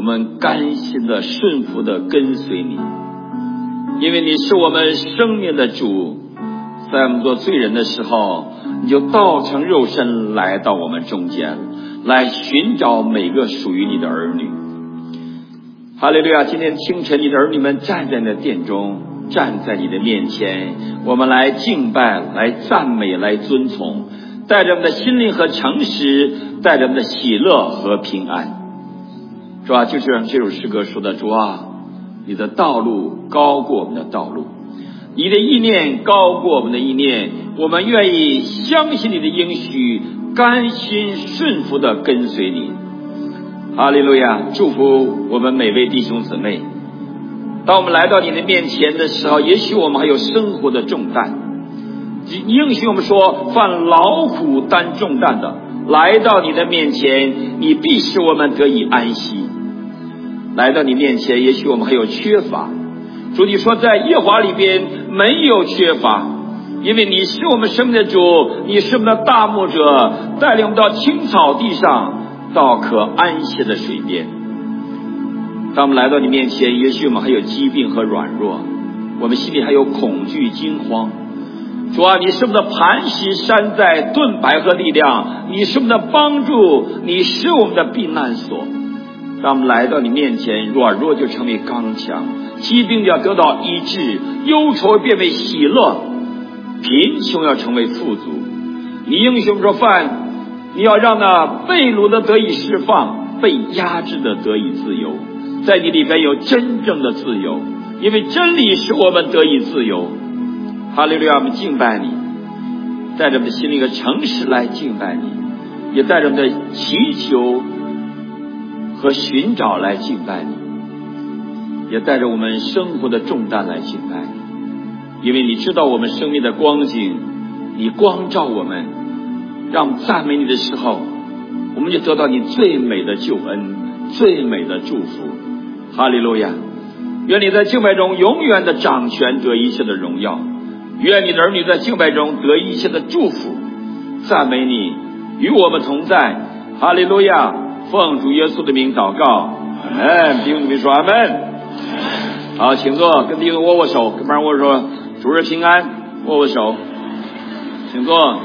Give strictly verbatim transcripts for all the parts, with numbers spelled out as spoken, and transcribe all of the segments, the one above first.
们甘心的顺服的跟随你，因为你是我们生命的主。在我们做罪人的时候，你就道成肉身来到我们中间，来寻找每个属于你的儿女。哈利路亚！今天清晨，你的儿女们站在你的殿中，站在你的面前，我们来敬拜，来赞美，来遵从，带着我们的心灵和诚实，带着我们的喜乐和平安。主啊，就像这首诗歌说的，主啊，你的道路高过我们的道路，你的意念高过我们的意念，我们愿意相信你的应许，甘心顺服的跟随你。哈利路亚！祝福我们每位弟兄姊妹。当我们来到你的面前的时候，也许我们还有生活的重担，应许我们说，犯劳苦担重担的来到你的面前，你必使我们得以安息。来到你面前，也许我们还有缺乏，主你说在耶和华里边没有缺乏，因为你是我们生命的主，你是我们的大牧者，带领我们到青草地上，到可安歇的水边。当我们来到你面前，也许我们还有疾病和软弱，我们心里还有恐惧惊慌。主啊，你是我们的磐石山寨盾牌和力量，你是我们的帮助，你是我们的避难所。当我们来到你面前，软弱就成为刚强，疾病要得到医治，忧愁变为喜乐，贫穷要成为富足。你应许我们说，饭你要让那被掳的得以释放，被压制的得以自由。在你里边有真正的自由，因为真理使我们得以自由。哈利路亚！我们敬拜你，带着我们的心灵和诚实来敬拜你，也带着我们的祈求和寻找来敬拜你，也带着我们生活的重担来敬拜你。因为你知道我们生命的光景，你光照我们，让我们赞美你的时候，我们就得到你最美的救恩，最美的祝福。哈利路亚！愿你在敬拜中永远的掌权，得一切的荣耀。愿你的儿女在敬拜中得一切的祝福。赞美你，与我们同在。哈利路亚！奉主耶稣的名祷告，阿门。弟兄姊妹说阿门。好，请坐，跟弟兄握握手，跟旁边握手，主日平安，握握手，请坐。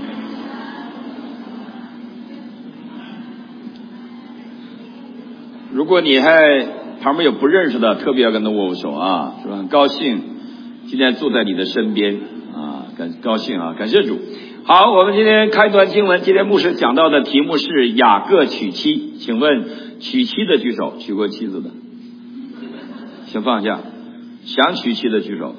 如果你还旁边有不认识的，特别要跟他握握手啊，是吧？很高兴今天坐在你的身边啊，感高兴啊，感谢主。好，我们今天开段经文，今天牧师讲到的题目是雅各娶妻。请问娶妻的举手，娶过妻子的请放下，想娶妻的举手。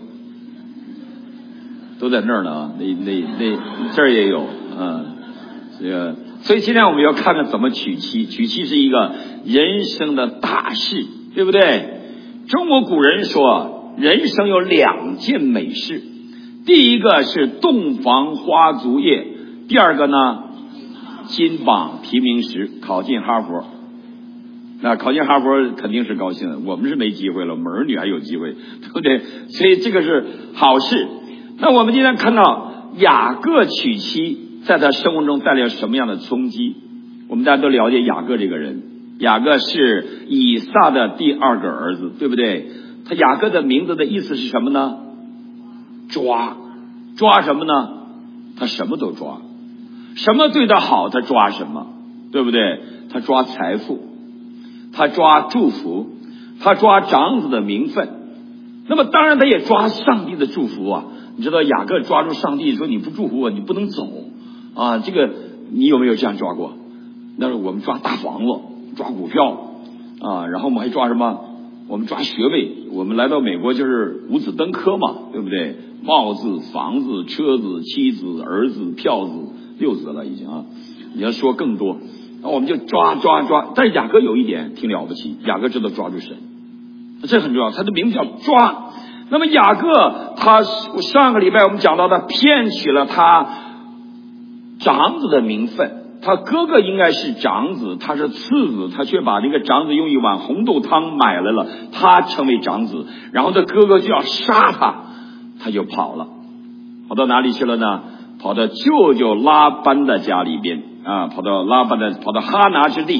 都在那儿呢啊，那那那这儿也有啊，这个。所以今天我们要看看怎么娶妻。娶妻是一个人生的大事，对不对？中国古人说，人生有两件美事，第一个是洞房花烛夜，第二个呢，金榜题名时，考进哈佛。那考进哈佛肯定是高兴的，我们是没机会了，我们儿女还有机会，对不对？所以这个是好事。那我们今天看到雅各娶妻，在他生活中带来什么样的冲击？我们大家都了解雅各这个人，雅各是以撒的第二个儿子，对不对？他雅各的名字的意思是什么呢？抓，抓什么呢？他什么都抓，什么对他好他抓什么，对不对？他抓财富，他抓祝福，他抓长子的名分，那么当然他也抓上帝的祝福啊。你知道雅各抓住上帝说，你不祝福我你不能走啊，这个你有没有这样抓过？那是我们抓大房子，抓股票啊，然后我们还抓什么？我们抓学位。我们来到美国就是五子登科嘛，对不对？帽子、房子、车子、妻子、儿子、票子，六子了已经啊。你要说更多，那我们就抓抓抓。但是雅各有一点挺了不起，雅各知道抓住神，这很重要。他的名字叫抓。那么雅各他上个礼拜我们讲到的，骗取了他长子的名分，他哥哥应该是长子，他是次子，他却把这个长子用一碗红豆汤买来了，他成为长子，然后他哥哥就要杀他，他就跑了，跑到哪里去了呢？跑到舅舅拉班的家里边啊，跑到拉班的，跑到哈拿之地，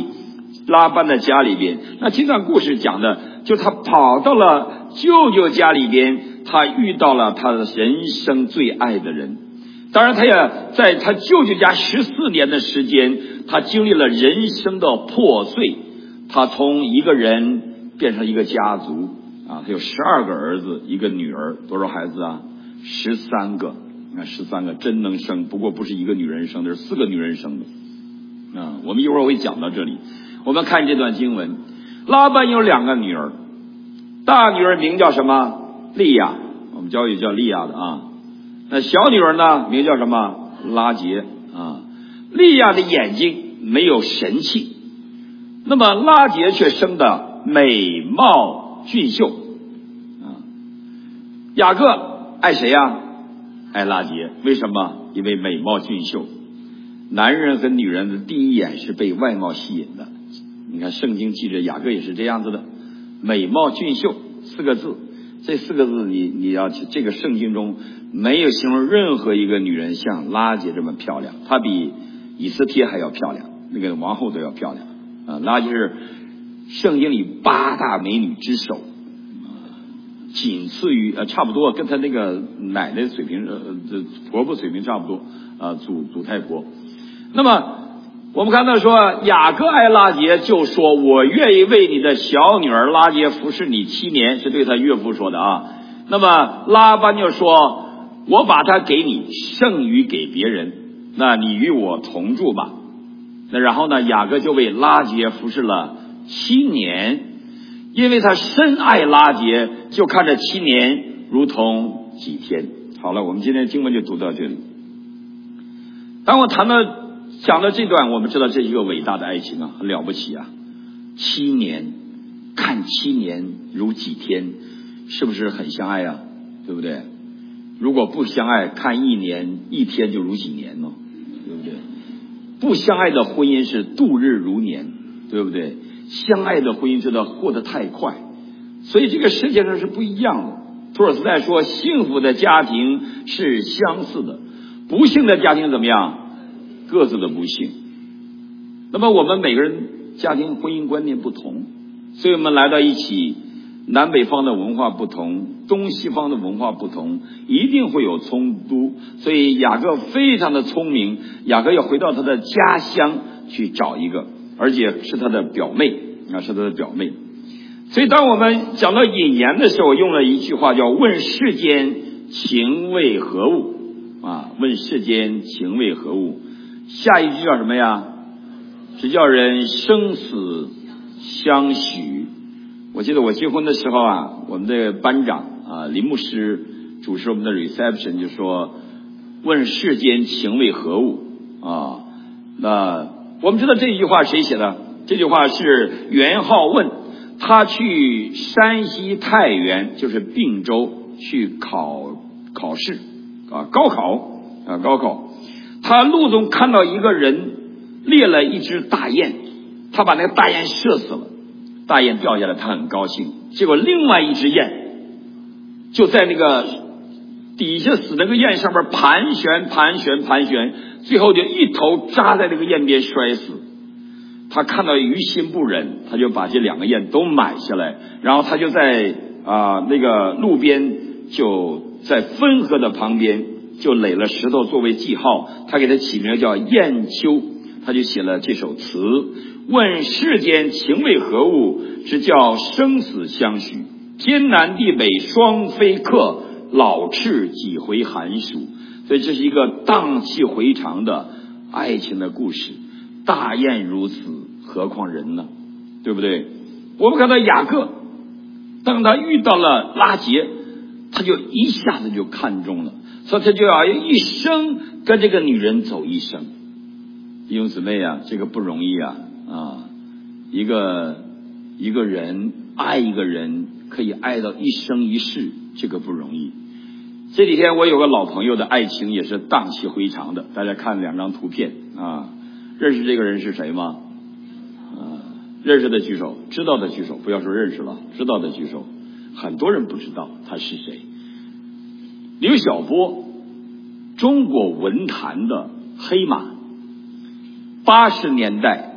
拉班的家里边。那这段故事讲的就是他跑到了舅舅家里边，他遇到了他的人生最爱的人。当然他也在他舅舅家十四年的时间，他经历了人生的破碎，他从一个人变成一个家族啊，他有十二个儿子一个女儿，多少孩子啊？十三个。那十三个真能生，不过不是一个女人生的，是四个女人生的啊。我们一会儿会讲到这里。我们看这段经文，拉班有两个女儿，大女儿名叫什么？利亚，我们教育叫利亚的啊。那小女儿呢，名叫什么？拉结啊。利亚的眼睛没有神气，那么拉结却生得美貌俊秀啊。雅各爱谁呀？爱拉结。为什么？因为美貌俊秀。男人和女人的第一眼是被外貌吸引的。你看圣经记着雅各也是这样子的，美貌俊秀四个字，这四个字你你要去这个圣经中没有形容任何一个女人像拉结这么漂亮，她比以斯帖还要漂亮，那个王后都要漂亮啊。拉结是圣经里八大美女之首，仅次于呃差不多跟她那个奶奶水平呃这婆婆水平差不多啊，祖祖太婆。那么我们看到说雅各爱拉结，就说我愿意为你的小女儿拉结服侍你七年，是对他岳父说的啊。那么拉班就说我把她给你，剩余给别人，那你与我同住吧。那然后呢，雅各就为拉结服侍了七年，因为他深爱拉结，就看这七年如同几天。好了，我们今天经文就读到这里。当我谈到讲到这段，我们知道这是一个伟大的爱情啊，很了不起啊。七年，看七年如几天，是不是很相爱啊？对不对？如果不相爱，看一年一天就如几年呢？对不对？不相爱的婚姻是度日如年，对不对？相爱的婚姻真的过得太快，所以这个世界上是不一样的。托尔斯泰说，幸福的家庭是相似的，不幸的家庭怎么样？各自的不幸。那么我们每个人家庭婚姻观念不同，所以我们来到一起，南北方的文化不同，东西方的文化不同，一定会有冲突。所以雅各非常的聪明，雅各要回到他的家乡去找一个，而且是他的表妹啊，是他的表妹。所以当我们讲到引言的时候，用了一句话叫问世间情为何物啊，问世间情为何物。下一句叫什么呀？是叫人生死相许。我记得我结婚的时候啊，我们的班长啊林牧师主持我们的 reception 就说问世间情为何物啊。那我们知道这句话谁写的？这句话是元好问，他去山西太原，就是并州去考考试啊，高考啊，高考。他路中看到一个人猎了一只大雁，他把那个大雁射死了，大雁掉下来，他很高兴。结果另外一只雁就在那个底下死那个雁上面盘旋盘旋盘旋，最后就一头扎在那个雁边摔死。他看到于心不忍，他就把这两个雁都买下来，然后他就在啊、呃、那个路边，就在汾河的旁边就垒了石头作为记号，他给他起名叫雁丘，他就写了这首词：问世间情为何物，直叫生死相许。天南地北双飞客，老翅几回寒暑。所以这是一个荡气回肠的爱情的故事。大雁如此，何况人呢？对不对？我们看到雅各，当他遇到了拉结，他就一下子就看中了，所以他就要一生跟这个女人走一生。弟兄姊妹啊，这个不容易啊啊！一个一个人爱一个人，可以爱到一生一世，这个不容易。这几天我有个老朋友的爱情也是荡气回肠的，大家看两张图片啊，认识这个人是谁吗？啊，认识的举手，知道的举手，不要说认识了，知道的举手。很多人不知道他是谁。刘晓波，中国文坛的黑马，八十年代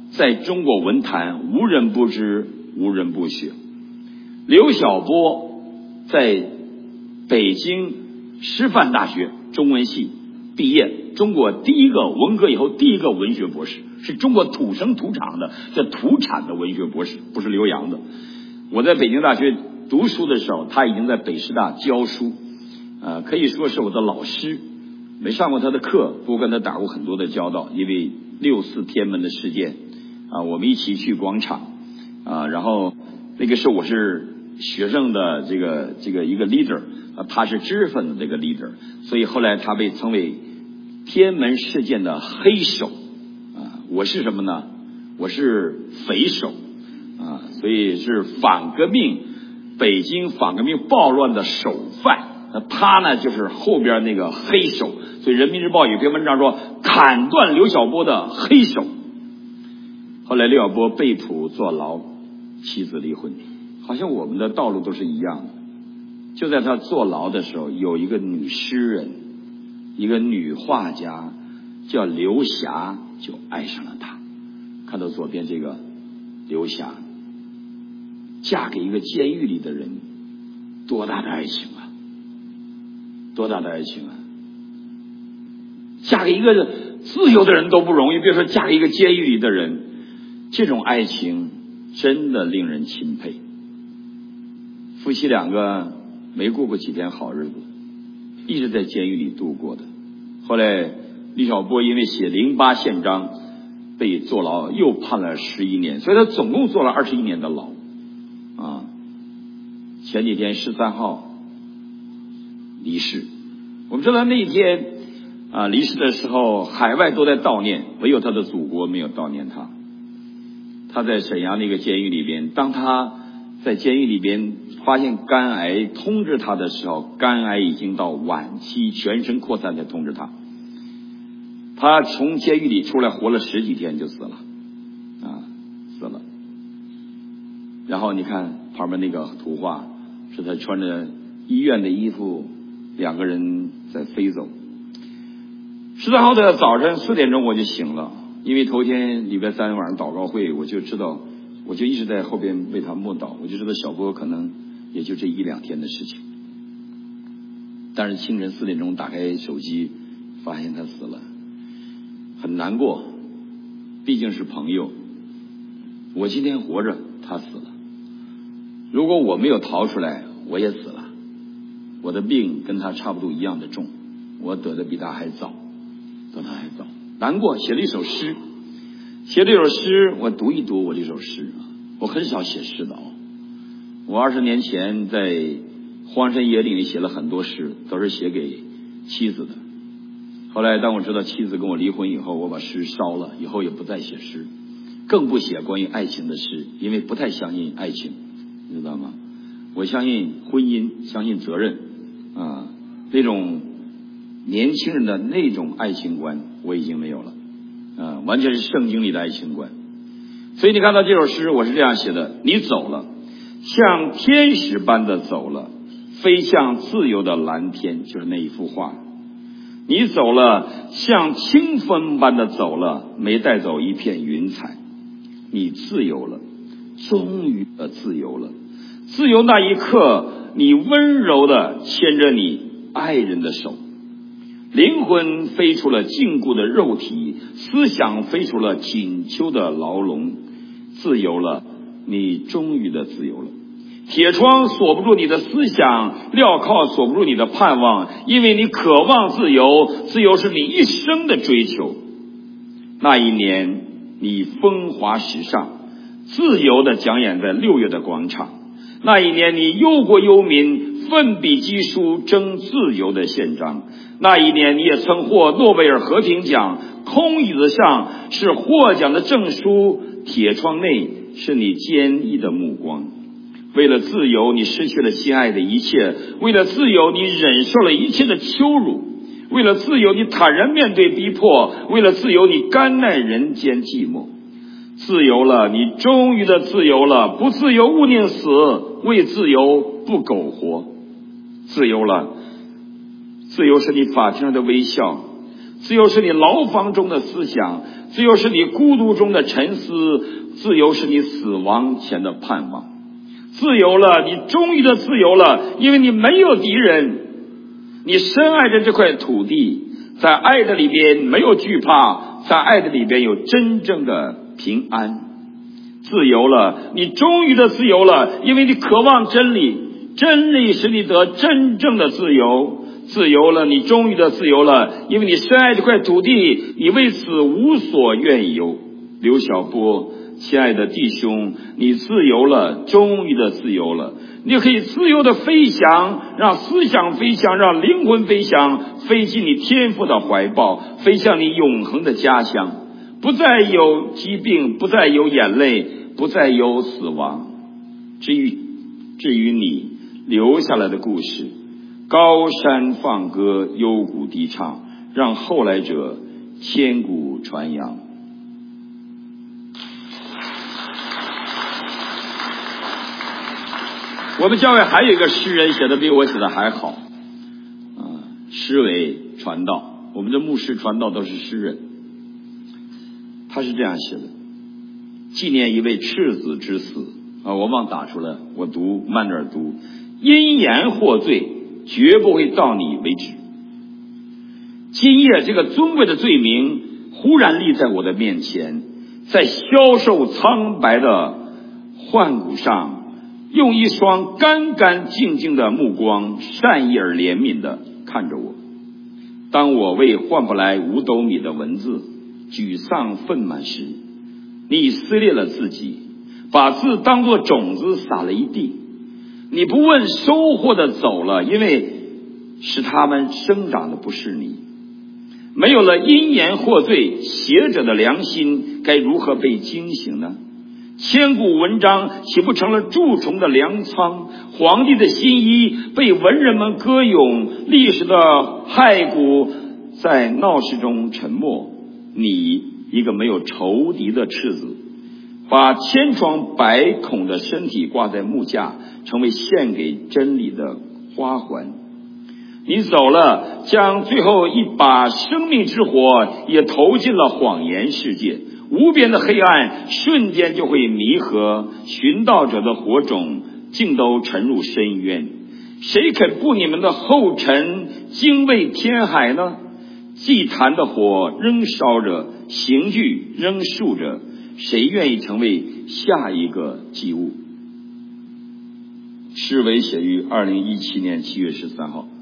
在中国文坛无人不知，无人不晓。刘晓波在北京师范大学中文系毕业，中国第一个文革以后第一个文学博士，是中国土生土长的叫土产的文学博士，不是留洋的。我在北京大学读书的时候，他已经在北师大教书，呃，可以说是我的老师。没上过他的课，不过跟他打过很多的交道，因为六四天安门的事件啊，我们一起去广场啊，然后那个时候我是学生的这个这个一个 leader 啊，他是知识分子的这个 leader， 所以后来他被称为天安门事件的黑手啊，我是什么呢？我是匪首啊，所以是反革命北京反革命暴乱的首犯。那他呢就是后边那个黑手，所以人民日报有篇文章说砍断刘晓波的黑手。后来刘晓波被捕坐牢，妻子离婚，好像我们的道路都是一样的。就在他坐牢的时候，有一个女诗人，一个女画家叫刘霞，就爱上了他。看到左边这个刘霞嫁给一个监狱里的人，多大的爱情啊，多大的爱情啊！嫁给一个自由的人都不容易，别说嫁给一个监狱里的人，这种爱情真的令人钦佩。夫妻两个没过过几天好日子，一直在监狱里度过的。后来李晓波因为写零八宪章被坐牢，又判了十一年，所以他总共坐了二十一年的牢啊。前几天十三号离世，我们知道那一天啊离世的时候，海外都在悼念，唯有他的祖国没有悼念他。他在沈阳那个监狱里边，当他在监狱里边发现肝癌通知他的时候，肝癌已经到晚期，全身扩散才通知他。他从监狱里出来活了十几天就死了啊，死了。然后你看旁边那个图画，是他穿着医院的衣服，两个人在飞走。十三号的早晨四点钟我就醒了，因为头天礼拜三晚上祷告会，我就知道，我就一直在后边为他默祷，我就知道小波可能也就这一两天的事情。但是清晨四点钟打开手机，发现他死了，很难过，毕竟是朋友。我今天活着，他死了。如果我没有逃出来，我也死了。我的病跟他差不多一样的重，我得的比他还早，得他还早，难过。写了一首诗，写了一首诗，我读一读我这首诗。我很少写诗的哦，我二十年前在荒山野岭里写了很多诗，都是写给妻子的。后来当我知道妻子跟我离婚以后，我把诗烧了，以后也不再写诗，更不写关于爱情的诗，因为不太相信爱情，你知道吗？我相信婚姻，相信责任啊，那种年轻人的那种爱情观我已经没有了啊，完全是圣经里的爱情观。所以你看到这首诗，我是这样写的：你走了，像天使般的走了，飞向自由的蓝天，就是那一幅画。你走了，像清风般的走了，没带走一片云彩。你自由了，终于的自由了。自由那一刻，你温柔的牵着你爱人的手，灵魂飞出了禁锢的肉体，思想飞出了紧囚的牢笼。自由了，你终于的自由了。铁窗锁不住你的思想，镣铐锁不住你的盼望，因为你渴望自由，自由是你一生的追求。那一年你风华时尚，自由的讲演在六月的广场。那一年你忧国忧民，奋笔疾书争自由的宪章。那一年你也曾获诺贝尔和平奖，空椅子上是获奖的证书，铁窗内是你坚毅的目光。为了自由，你失去了心爱的一切；为了自由，你忍受了一切的羞辱；为了自由，你坦然面对逼迫；为了自由，你甘耐人间寂寞。自由了，你终于的自由了，不自由勿宁死，为自由不苟活。自由了，自由是你法庭上的微笑， 自由是你牢房中的思想，自由是你孤独中的沉思，自由是你死亡前的盼望。自由了，你终于的自由了，因为你没有敌人，你深爱着这块土地，在爱的里边没有惧怕，在爱的里边有真正的平安。自由了，你终于的自由了，因为你渴望真理，真理使你得真正的自由。自由了，你终于的自由了，因为你深爱这块土地，你为此无所愿尤。刘晓波，亲爱的弟兄，你自由了，终于的自由了，你可以自由的飞翔，让思想飞翔，让灵魂飞翔，飞进你天父的怀抱，飞向你永恒的家乡。不再有疾病，不再有眼泪，不再有死亡。至于至于你留下来的故事，高山放歌，幽谷低唱，让后来者千古传扬。我们教会还有一个诗人写的比我写的还好，啊，诗为传道。我们的牧师传道都是诗人，他是这样写的：纪念一位赤子之死啊，我忘打出来，我读慢点读。因言获罪，绝不会到你为止。今夜这个尊贵的罪名忽然立在我的面前，在消瘦苍白的幻骨上，用一双干干净净的目光善意而怜悯地看着我。当我为换不来五斗米的文字沮丧愤满时，你撕裂了自己，把字当作种子撒了一地。你不问收获的走了，因为使他们生长的不是你。没有了因言获罪，写者的良心该如何被惊醒呢？千古文章岂不成了蛀虫的粮仓？皇帝的新衣被文人们歌咏，历史的骸骨在闹市中沉没。你一个没有仇敌的赤子，把千疮百孔的身体挂在木架，成为献给真理的花环。你走了，将最后一把生命之火也投进了谎言世界，无边的黑暗瞬间就会弥合，寻道者的火种竟都沉入深渊。谁肯步你们的后尘，精卫天海呢？祭坛的火仍烧着，刑具仍竖着，谁愿意成为下一个祭物？诗为写于二零一七年七月十三号。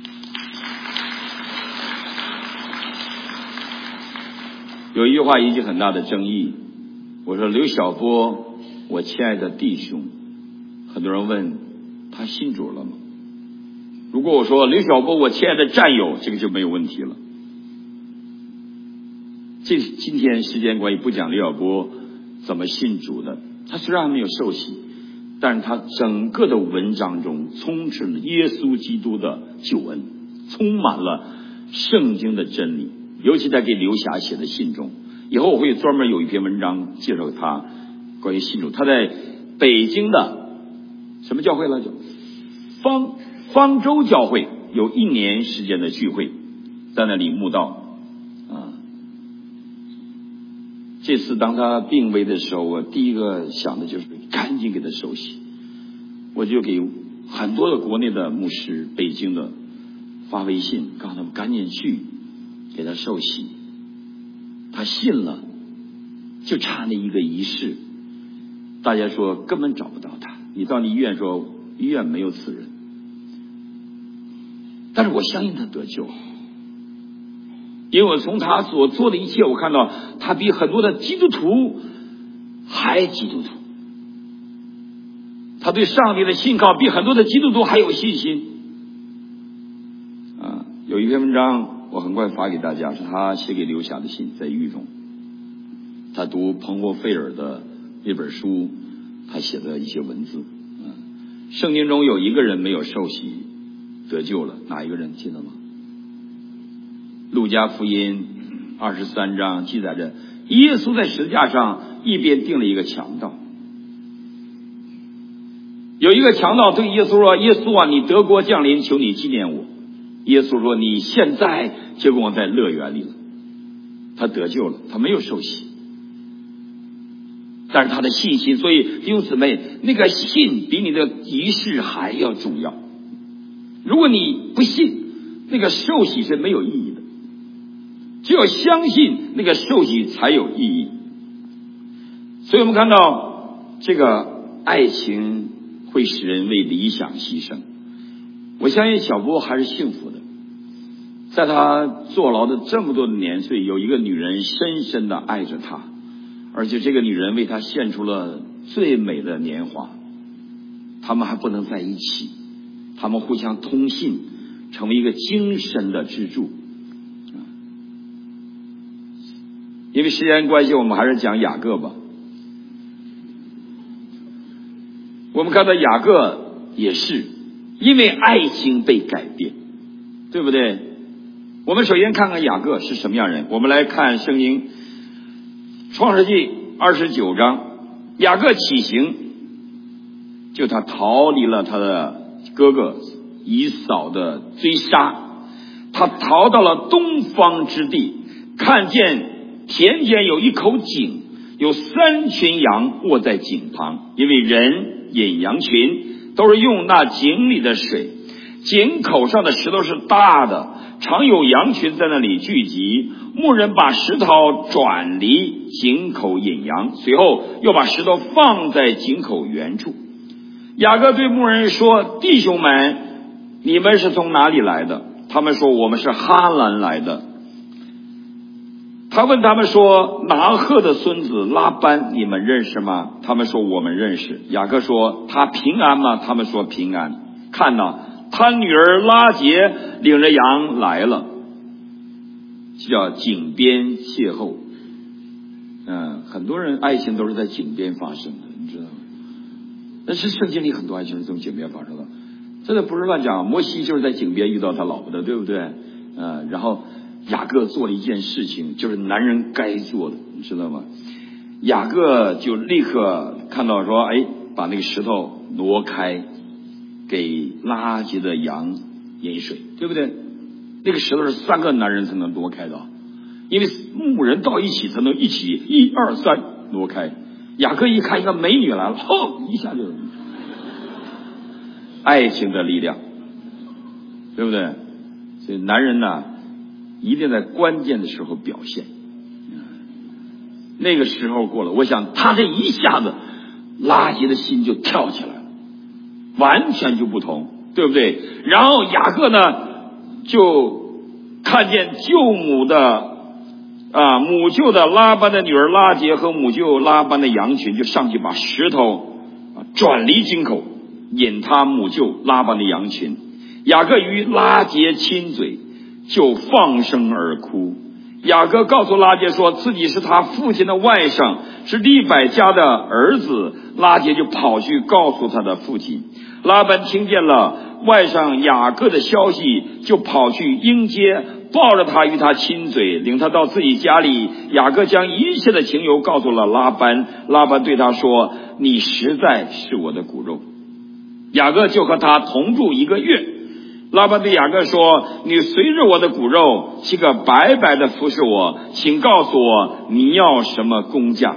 有一句话引起很大的争议，我说刘晓波，我亲爱的弟兄，很多人问他信主了吗？如果我说刘晓波，我亲爱的战友，这个就没有问题了。这今天时间关系不讲刘晓波怎么信主的，他虽然还没有受洗，但是他整个的文章中充斥了耶稣基督的救恩，充满了圣经的真理，尤其在给刘霞写的信中。以后我会专门有一篇文章介绍他关于信主。他在北京的什么教会来着？方方舟教会有一年时间的聚会，在那里慕道啊。这次当他病危的时候，我第一个想的就是赶紧给他受洗。我就给很多的国内的牧师，北京的发微信，告诉他们赶紧去给他受洗。他信了，就差那一个仪式。大家说根本找不到他，你到你医院说医院没有此人，但是我相信他得救，因为我从他所做的一切，我看到他比很多的基督徒还基督徒，他对上帝的信靠比很多的基督徒还有信心啊。有一篇文章我很快发给大家，是他写给刘霞的信，在狱中他读彭霍费尔的那本书，他写的一些文字。嗯，圣经中有一个人没有受洗得救了，哪一个人记得吗？路加福音二十三章记载着，耶稣在十字架上一边钉了一个强盗，有一个强盗对耶稣说：耶稣啊，你得国降临，求你纪念我。 耶稣说你现在就跟我在乐园里了。他得救了，他没有受洗，但是他的信心，所以弟兄姊妹，那个信比你的仪式还要重要。如果你不信，那个受洗是没有意义的，只有相信那个受洗才有意义。所以我们看到这个爱情会使人为理想牺牲。我相信小波还是幸福的，在他坐牢的这么多的年岁，有一个女人深深的爱着他，而且这个女人为他献出了最美的年华。他们还不能在一起，他们互相通信，成为一个精神的支柱。因为时间关系，我们还是讲雅各吧。我们看到雅各也是因为爱情被改变，对不对？我们首先看看雅各是什么样人。我们来看圣经创世纪二十九章，雅各起行，就他逃离了他的哥哥以扫的追杀，他逃到了东方之地，看见田间有一口井，有三群羊卧在井旁，因为人饮羊群都是用那井里的水，井口上的石头是大的，常有羊群在那里聚集。牧人把石头转离井口引羊，随后又把石头放在井口原处。雅各对牧人说：弟兄们，你们是从哪里来的？他们说：我们是哈兰来的。他问他们说：拿鹤的孙子拉班你们认识吗？他们说：我们认识。雅各说：他平安吗？他们说：平安。看哪，他女儿拉结领着羊来了，叫井边邂逅。嗯，很多人爱情都是在井边发生的，你知道吗？但是圣经里很多爱情是从井边发生的，真的不是乱讲。摩西就是在井边遇到他老婆的，对不对？嗯，然后雅各做了一件事情，就是男人该做的，你知道吗？雅各就立刻看到说，哎，把那个石头挪开，给拉结的羊饮水，对不对？那个石头是三个男人才能挪开的，因为牧人到一起才能一起一二三挪开。雅各一看一个美女来了，吼，一下就爱情的力量，对不对？所以男人呢，一定在关键的时候表现。那个时候过了，我想他这一下子拉结的心就跳起来了，完全就不同，对不对？然后雅各呢就看见舅母的啊母舅的拉班的女儿拉结和母舅拉班的羊群，就上去把石头啊转离井口，引他母舅拉班的羊群。雅各与拉结亲嘴，就放声而哭。雅各告诉拉结说自己是他父亲的外甥，是利百加的儿子。拉结就跑去告诉他的父亲。拉班听见了外甥雅各的消息，就跑去迎接，抱着他与他亲嘴，领他到自己家里。雅各将一切的情由告诉了拉班，拉班对他说：你实在是我的骨肉。雅各就和他同住一个月。拉班对雅各说：你随着我的骨肉，岂可白白的服侍我？请告诉我你要什么工价。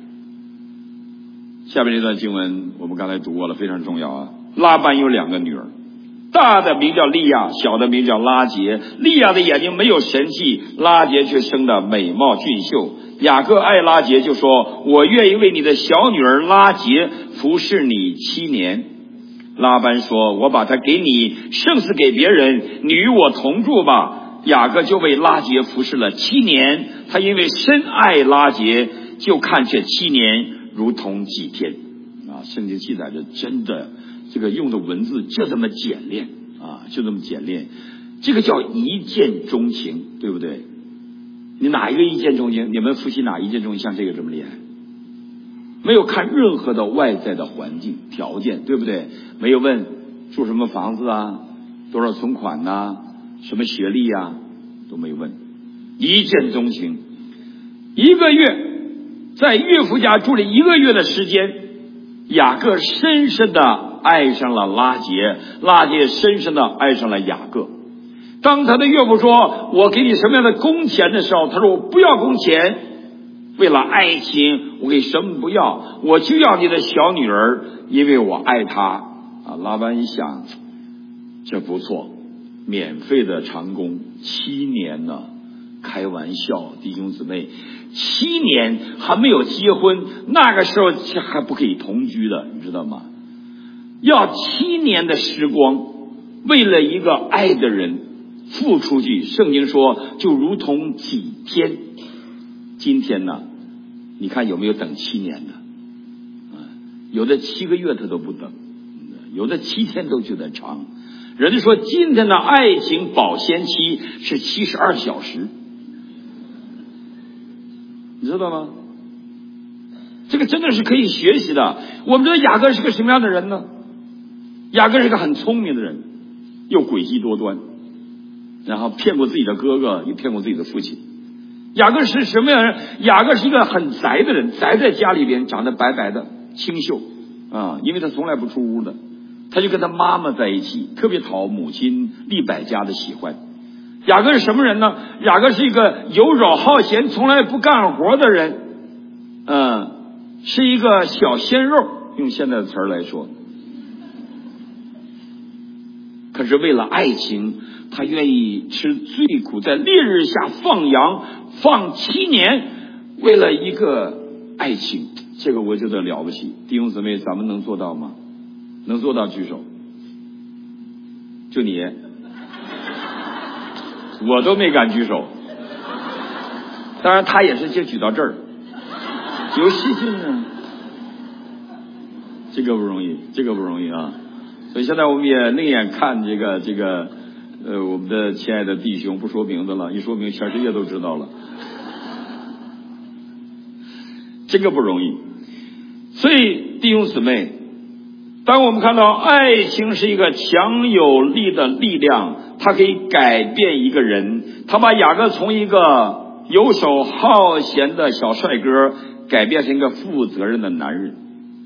下面这段经文我们刚才读过了，非常重要啊。拉班有两个女儿，大的名叫利亚，小的名叫拉结。利亚的眼睛没有神气，拉结却生得美貌俊秀。雅各爱拉结，就说：我愿意为你的小女儿拉结服侍你七年。拉班说：我把她给你，胜似给别人，你与我同住吧。雅各就为拉结服侍了七年，他因为深爱拉结，就看这七年如同几天啊！圣经记载着，真的这个用的文字就这么简练啊，就这么简练。这个叫一见钟情，对不对？你哪一个一见钟情？你们夫妻哪一见钟情像这个这么厉害？没有看任何的外在的环境条件，对不对？没有问住什么房子啊，多少存款啊，什么学历啊，都没问，一见钟情。一个月在岳父家住了一个月的时间，雅各深深的爱上了拉结，拉结深深的爱上了雅各。 当他的岳父说我给你什么样的工钱的时候，他说我不要工钱，为了爱情我给什么不要，我就要你的小女儿，因为我爱她啊。拉班一想，这不错，免费的长工，七年呢，开玩笑，弟兄姊妹，七年还没有结婚，那个时候还不可以同居的，你知道吗？要七年的时光，为了一个爱的人付出去，圣经说就如同几天。今天呢，你看有没有等七年的？有的七个月他都不等，有的七天都觉得长。人家说今天的爱情保鲜期是七十二小时，你知道吗？这个真的是可以学习的。我们知道雅各是个什么样的人呢？雅各是个很聪明的人，又诡计多端，然后骗过自己的哥哥，又骗过自己的父亲。雅各是什么样的人？雅各是一个很宅的人，宅在家里边，长得白白的清秀啊，因为他从来不出屋的，他就跟他妈妈在一起，特别讨母亲利百加的喜欢。雅各是什么人呢？雅各是一个游手好闲，从来不干活的人，嗯，是一个小鲜肉，用现在的词儿来说。可是为了爱情，他愿意吃最苦，在烈日下放羊放七年，为了一个爱情，这个我觉得了不起。弟兄姊妹，咱们能做到吗？能做到举手。就你，我都没敢举手。当然他也是就举到这儿，有细劲呢，这个不容易，这个不容易啊。所以现在我们也另眼看这个这个呃我们的亲爱的弟兄，不说名字了，一说名全世界都知道了，这个不容易。所以弟兄姊妹，当我们看到爱情是一个强有力的力量，它可以改变一个人，他把雅各从一个游手好闲的小帅哥改变成一个负责任的男人，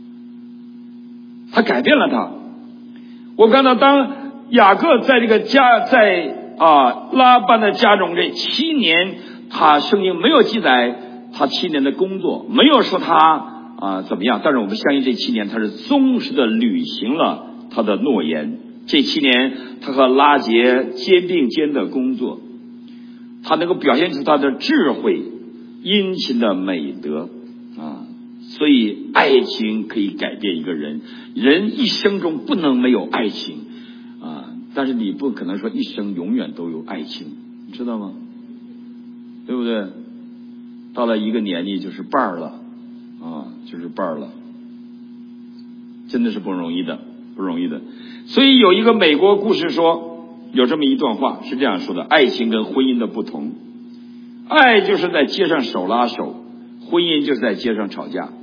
他改变了他。我看到当雅各在这个家在啊拉班的家中这七年，他圣经没有记载他七年的工作，没有说他啊怎么样，但是我们相信这七年他是忠实的履行了他的诺言。这七年他和拉结肩并肩的工作，他能够表现出他的智慧、殷勤的美德啊。所以爱情可以改变一个人，人一生中不能没有爱情啊！但是你不可能说一生永远都有爱情，你知道吗？对不对？到了一个年纪就是伴儿了啊，就是伴儿了，真的是不容易的，不容易的。所以有一个美国故事说，有这么一段话是这样说的：爱情跟婚姻的不同，爱就是在街上手拉手，婚姻就是在街上吵架。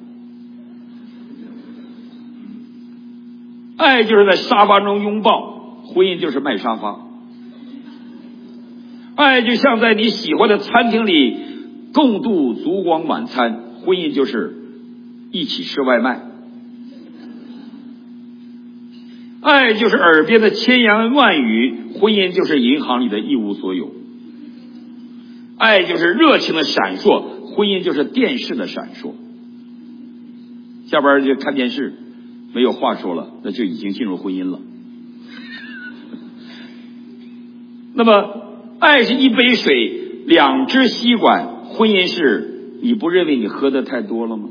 爱就是在沙发中拥抱，婚姻就是卖沙发。爱就像在你喜欢的餐厅里共度烛光晚餐，婚姻就是一起吃外卖。爱就是耳边的千言万语，婚姻就是银行里的一无所有。爱就是热情的闪烁，婚姻就是电视的闪烁。下班就看电视，没有话说了，那就已经进入婚姻了。那么爱是一杯水，两支吸管，婚姻是你不认为你喝的太多了吗？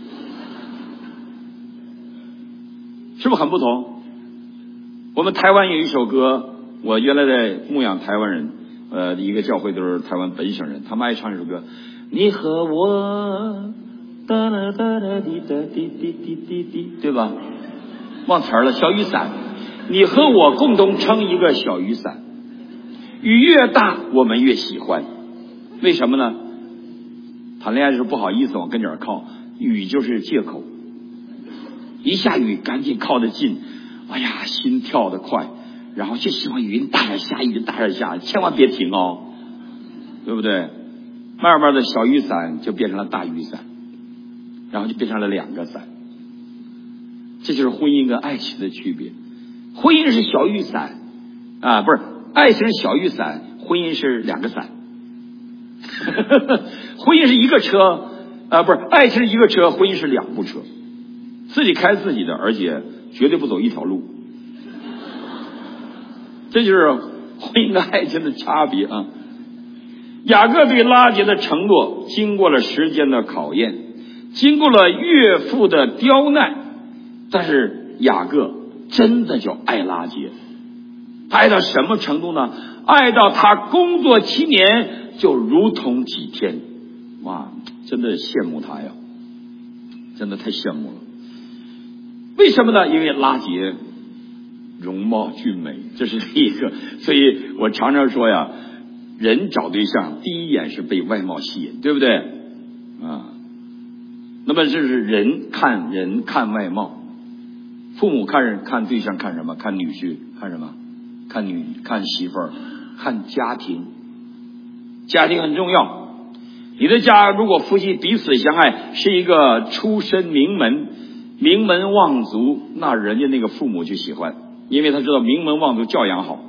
是不是很不同？我们台湾有一首歌，我原来在牧养台湾人，呃，一个教会都是台湾本省人，他们爱唱一首歌，你和我哒啦哒啦滴哒滴滴滴滴滴，对吧？忘词儿了，小雨伞，你和我共同撑一个小雨伞，雨越大我们越喜欢，为什么呢？谈恋爱的时候不好意思往跟前靠，雨就是借口，一下雨赶紧靠得近，哎呀心跳得快，然后就喜欢云大点下，雨大点下，千万别停哦，对不对？慢慢的小雨伞就变成了大雨伞，然后就变成了两个伞。这就是婚姻跟爱情的区别。婚姻是小雨伞啊，不是爱情是小雨伞，婚姻是两个伞。婚姻是一个车，啊，不是，爱情是一个车，婚姻是两部车，自己开自己的，而且绝对不走一条路。这就是婚姻跟爱情的差别啊。雅各对拉结的承诺经过了时间的考验，经过了岳父的刁难，但是雅各真的就爱拉结，爱到什么程度呢？爱到他工作七年就如同几天。哇，真的羡慕他呀，真的太羡慕了。为什么呢？因为拉结容貌俊美，这是一个。所以我常常说呀，人找对象第一眼是被外貌吸引，对不对啊？那么这是人看人看外貌，父母看人看对象看什么？看女婿，看什么？看女看媳妇儿，看家庭。家庭很重要。你的家如果夫妻彼此相爱，是一个出身名门名门望族，那人家那个父母就喜欢，因为他知道名门望族教养好。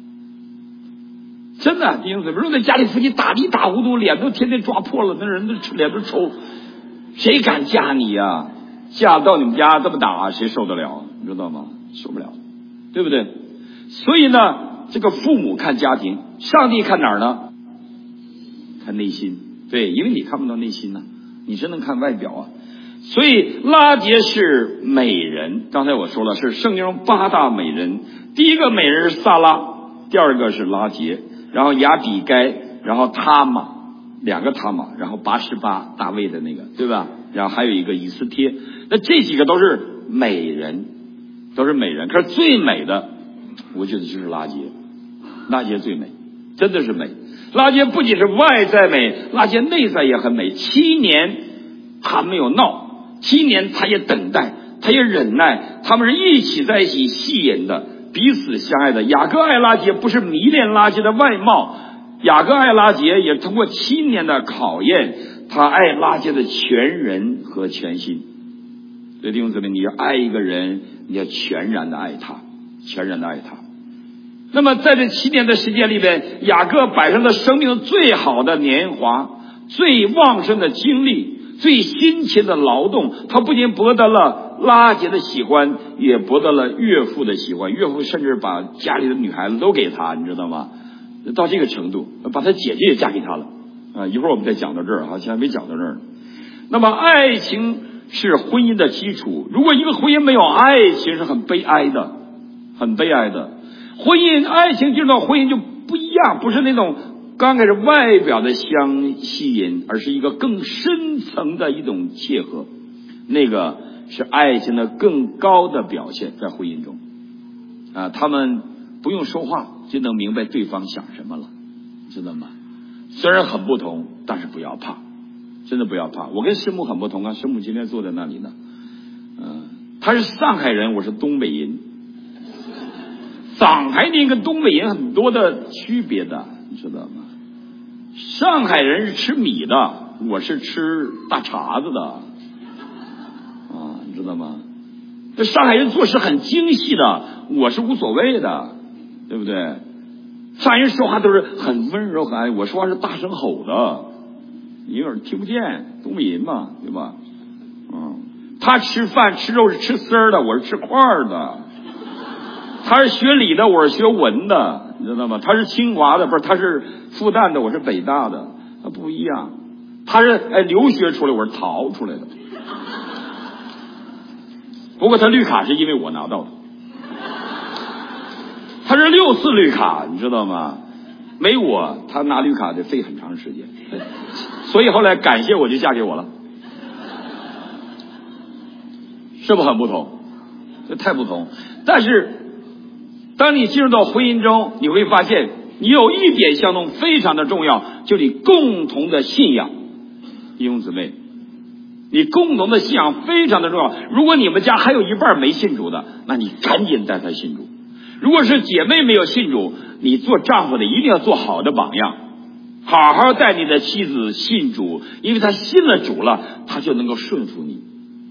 真的，弟兄姊妹，如果在家里夫妻打地打糊涂，脸都天天抓破了，那人都脸都抽，谁敢嫁你呀、啊？嫁到你们家这么打，谁受得了？你知道吗？受不了，对不对？所以呢，这个父母看家庭，上帝看哪儿呢？看内心。对，因为你看不到内心呢、啊，你只能看外表啊。所以拉结是美人，刚才我说了是圣经中八大美人，第一个美人是撒拉，第二个是拉结，然后亚比该，然后他玛，两个他玛，然后八十八大卫的那个，对吧？然后还有一个以斯帖，那这几个都是美人，都是美人。可是最美的，我觉得就是拉结，拉结最美，真的是美。拉结不仅是外在美，拉结内在也很美。七年他没有闹，七年他也等待，他也忍耐，他们是一起在一起戏演的，彼此相爱的。雅各爱拉结不是迷恋拉结的外貌，雅各爱拉结也通过七年的考验，他爱拉结的全人和全心。所以弟兄姊妹，你要爱一个人，你要全然的爱他，全然的爱他。那么在这七年的时间里边，雅各摆上了生命最好的年华，最旺盛的精力，最辛勤的劳动。他不仅博得了拉结的喜欢，也博得了岳父的喜欢。岳父甚至把家里的女孩子都给他，你知道吗？到这个程度，把他姐姐也嫁给他了啊！一会儿我们再讲到这儿，好像没讲到这儿。那么爱情是婚姻的基础，如果一个婚姻没有爱情，是很悲哀的，很悲哀的。婚姻爱情进入到婚姻就不一样，不是那种刚开始外表的相吸引，而是一个更深层的一种契合，那个是爱情的更高的表现。在婚姻中啊，他们不用说话就能明白对方想什么了，知道吗？虽然很不同，但是不要怕，真的不要怕。我跟师母很不同啊，师母今天坐在那里呢，嗯、呃，他是上海人，我是东北人。上海人跟东北人很多的区别的，你知道吗？上海人是吃米的，我是吃大碴子的，啊，你知道吗？这上海人做事很精细的，我是无所谓的，对不对？上海人说话都是很温柔很爱，我说话是大声吼的，你有点听不见，东北人嘛，对吧？嗯，他吃饭吃肉是吃丝儿的，我是吃块儿的。他是学理的，我是学文的，你知道吗？他是清华的，不是，他是复旦的，我是北大的，他不一样。他是哎留学出来，我是逃出来的。不过他绿卡是因为我拿到的，他是六次绿卡，你知道吗？没我，他拿绿卡得费很长时间，所以后来感谢我就嫁给我了，是不是很不同？这太不同。但是当你进入到婚姻中，你会发现你有一点相同非常的重要，就是你共同的信仰。弟兄姊妹，你共同的信仰非常的重要。如果你们家还有一半没信主的，那你赶紧带他信主。如果是姐妹没有信主，你做丈夫的一定要做好的榜样，好好带你的妻子信主，因为她信了主了，她就能够顺服你，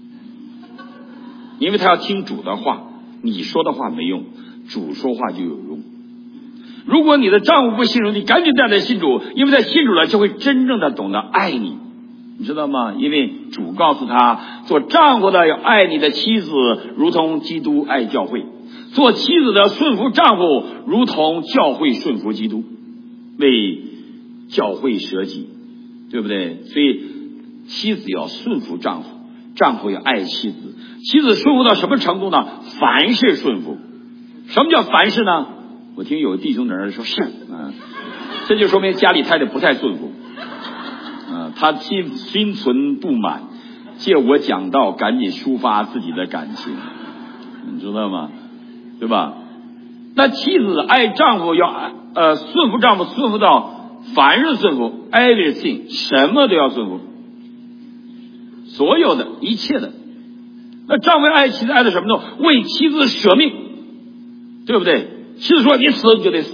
因为她要听主的话，你说的话没用，主说话就有用。 如果你的丈夫不信主，你赶紧带他信主，因为他信主了就会真正的懂得爱你，你知道吗？因为主告诉他，做丈夫的要爱你的妻子，如同基督爱教会；做妻子的顺服丈夫，如同教会顺服基督，为教会舍己，对不对？所以妻子要顺服丈夫，丈夫要爱妻子。妻子顺服到什么程度呢？凡事顺服。什么叫凡事呢？我听有弟兄在那说是啊，这就说明家里太太不太顺服啊，他心心存不满，借我讲道赶紧抒发自己的感情，你知道吗？对吧？那妻子爱丈夫要呃顺服丈夫，顺服到凡事顺服 ，everything 什么都要顺服，所有的一切的。那丈夫爱妻子爱的什么呢？为妻子舍命，对不对？妻子说你死你就得死，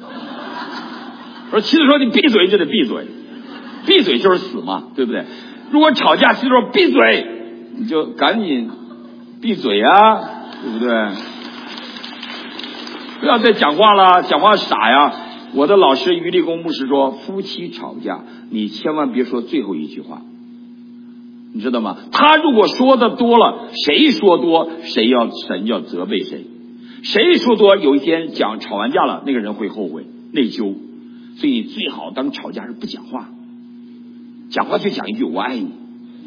说妻子说你闭嘴就得闭嘴，闭嘴就是死嘛，对不对？如果吵架，妻子说闭嘴，你就赶紧闭嘴啊，对不对？不要再讲话了，讲话傻呀！我的老师于立功牧师说，夫妻吵架，你千万别说最后一句话，你知道吗？他如果说的多了，谁说多，谁要神要责备谁。谁说多，有一天讲吵完架了，那个人会后悔内疚。所以你最好当吵架时不讲话，讲话就讲一句我爱你，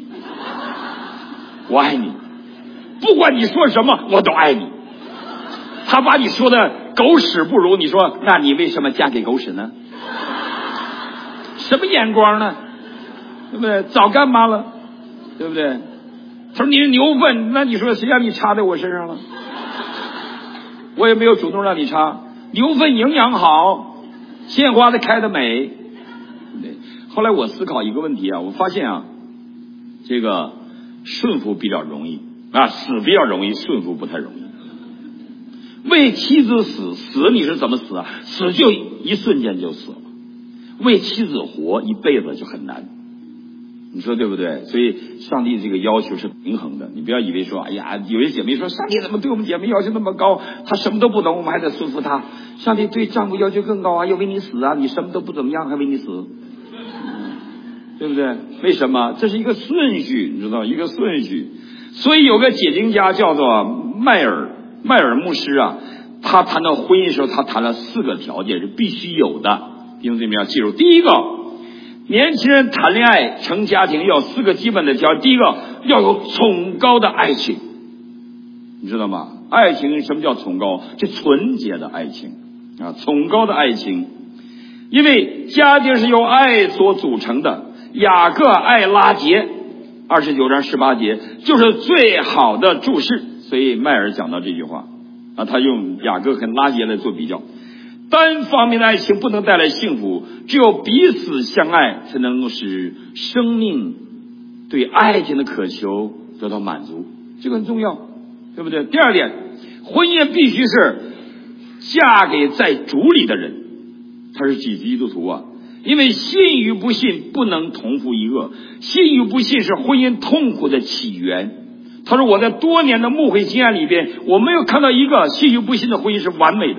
我爱你，不管你说什么我都爱你。他把你说的狗屎不如，你说那你为什么嫁给狗屎呢？什么眼光呢？对不对？早干嘛了，对不对？他说你是牛粪，那你说谁让你插在我身上了？我也没有主动让你插，牛粪营养好，鲜花的开得美。对，后来我思考一个问题啊，我发现啊，这个顺服比较容易啊，死比较容易，顺服不太容易。为妻子死，死你是怎么死啊？死就一瞬间就死了。为妻子活一辈子就很难，你说对不对？所以上帝这个要求是平衡的，你不要以为说，哎呀，有些姐妹说上帝怎么对我们姐妹要求那么高，她什么都不懂，我们还得顺服她。上帝对丈夫要求更高啊，要为你死啊，你什么都不怎么样还为你死，对不对？为什么？这是一个顺序，你知道，一个顺序。所以有个解经家叫做迈尔迈尔牧师啊，他谈到婚姻的时候，他谈了四个条件是必须有的，弟兄姊妹要记住。第一个，年轻人谈恋爱成家庭要四个基本的条件。第一个，要有崇高的爱情，你知道吗？爱情什么叫崇高？就纯洁的爱情啊，崇高的爱情。因为家庭是由爱所组成的。雅各爱拉结，二十九章十八节就是最好的注释。所以迈尔讲到这句话啊，他用雅各和拉结来做比较。单方面的爱情不能带来幸福，只有彼此相爱才能够使生命对爱情的渴求得到满足，这个很重要，对不对？第二点，婚姻必须是嫁给在主里的人，他是指基督徒啊，因为信与不信不能同负一恶，信与不信是婚姻痛苦的起源。他说我在多年的牧会经验里边，我没有看到一个信与不信的婚姻是完美的。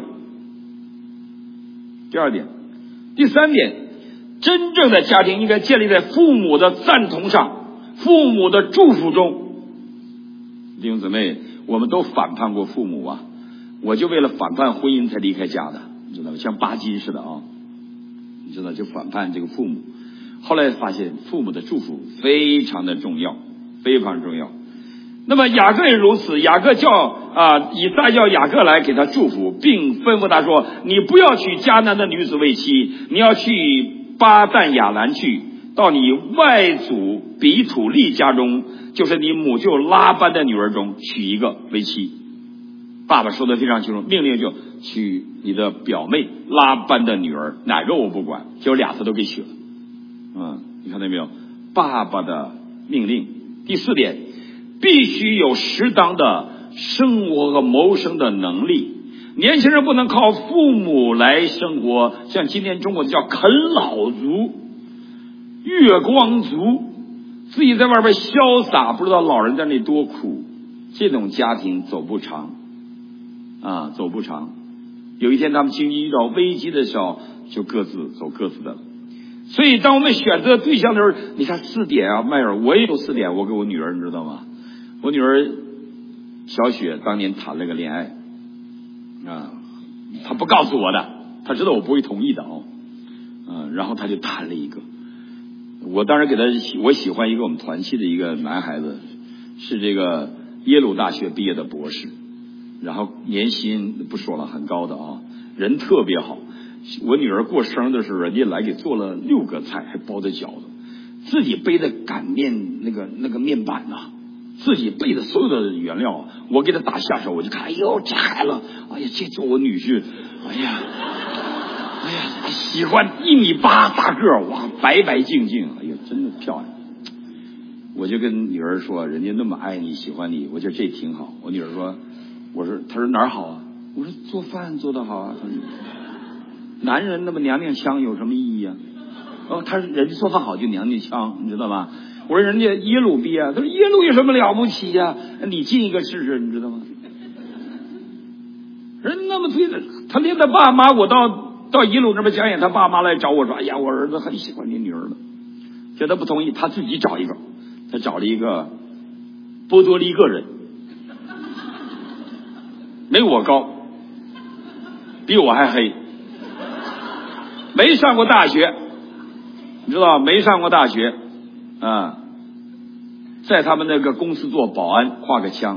第二点，第三点，真正的家庭应该建立在父母的赞同上，父母的祝福中。弟兄姊妹，我们都反叛过父母啊，我就为了反叛婚姻才离开家的，你知道吗？像巴金似的啊，你知道，就反叛这个父母。后来发现父母的祝福非常的重要，非常重要。那么雅各也如此，雅各叫啊以撒叫雅各来给他祝福，并吩咐他说，你不要娶迦南的女子为妻，你要去巴旦亚兰去，到你外祖比土利家中，就是你母舅拉班的女儿中娶一个为妻。爸爸说的非常清楚，命令就娶你的表妹拉班的女儿，哪个我不管，结果俩他都给娶了。嗯，你看到没有？爸爸的命令。第四点，必须有适当的生活和谋生的能力。年轻人不能靠父母来生活，像今天中国叫啃老族、月光族，自己在外边潇洒，不知道老人在那里多苦。这种家庭走不长啊，走不长。 有一天他们经济遇到危机的时候，就各自走各自的了。所以当我们选择对象的时候，你看四点啊，迈尔，我也有四点，我给我女儿，你知道吗？我女儿小雪当年谈了个恋爱啊，她不告诉我的，她知道我不会同意的哦，嗯，然后她就谈了一个，我当时给她，我喜欢一个我们团系的一个男孩子，是这个耶鲁大学毕业的博士，然后年薪不说了，很高的啊，人特别好。我女儿过生日的时候，人家来给做了六个菜，还包的饺子，自己背的擀面那个那个面板呐、啊，自己备的所有的原料，我给她打下手，我就看，哎呦，这孩子，哎呀，这做我女婿，哎呀，哎呀，喜欢一米八大个儿，哇，白白净净，哎呦，真的漂亮。我就跟女儿说，人家那么爱你，喜欢你，我觉得这挺好。我女儿说，我说，她说哪儿好啊？我说做饭做得好啊。她说男人那么娘娘腔有什么意义啊？哦，他说人家做饭好就娘娘腔，你知道吗？我说人家耶鲁毕业，他说耶鲁有什么了不起呀、啊？你进一个试试，你知道吗？人那么推的，他连他爸妈，我到到耶鲁那边讲演，他爸妈来找我说，哎呀，我儿子很喜欢你女儿的，觉得不同意，他自己找一个，他找了一个波多黎各人，没我高，比我还黑。没上过大学，你知道没上过大学啊，在他们那个公司做保安，挎个枪，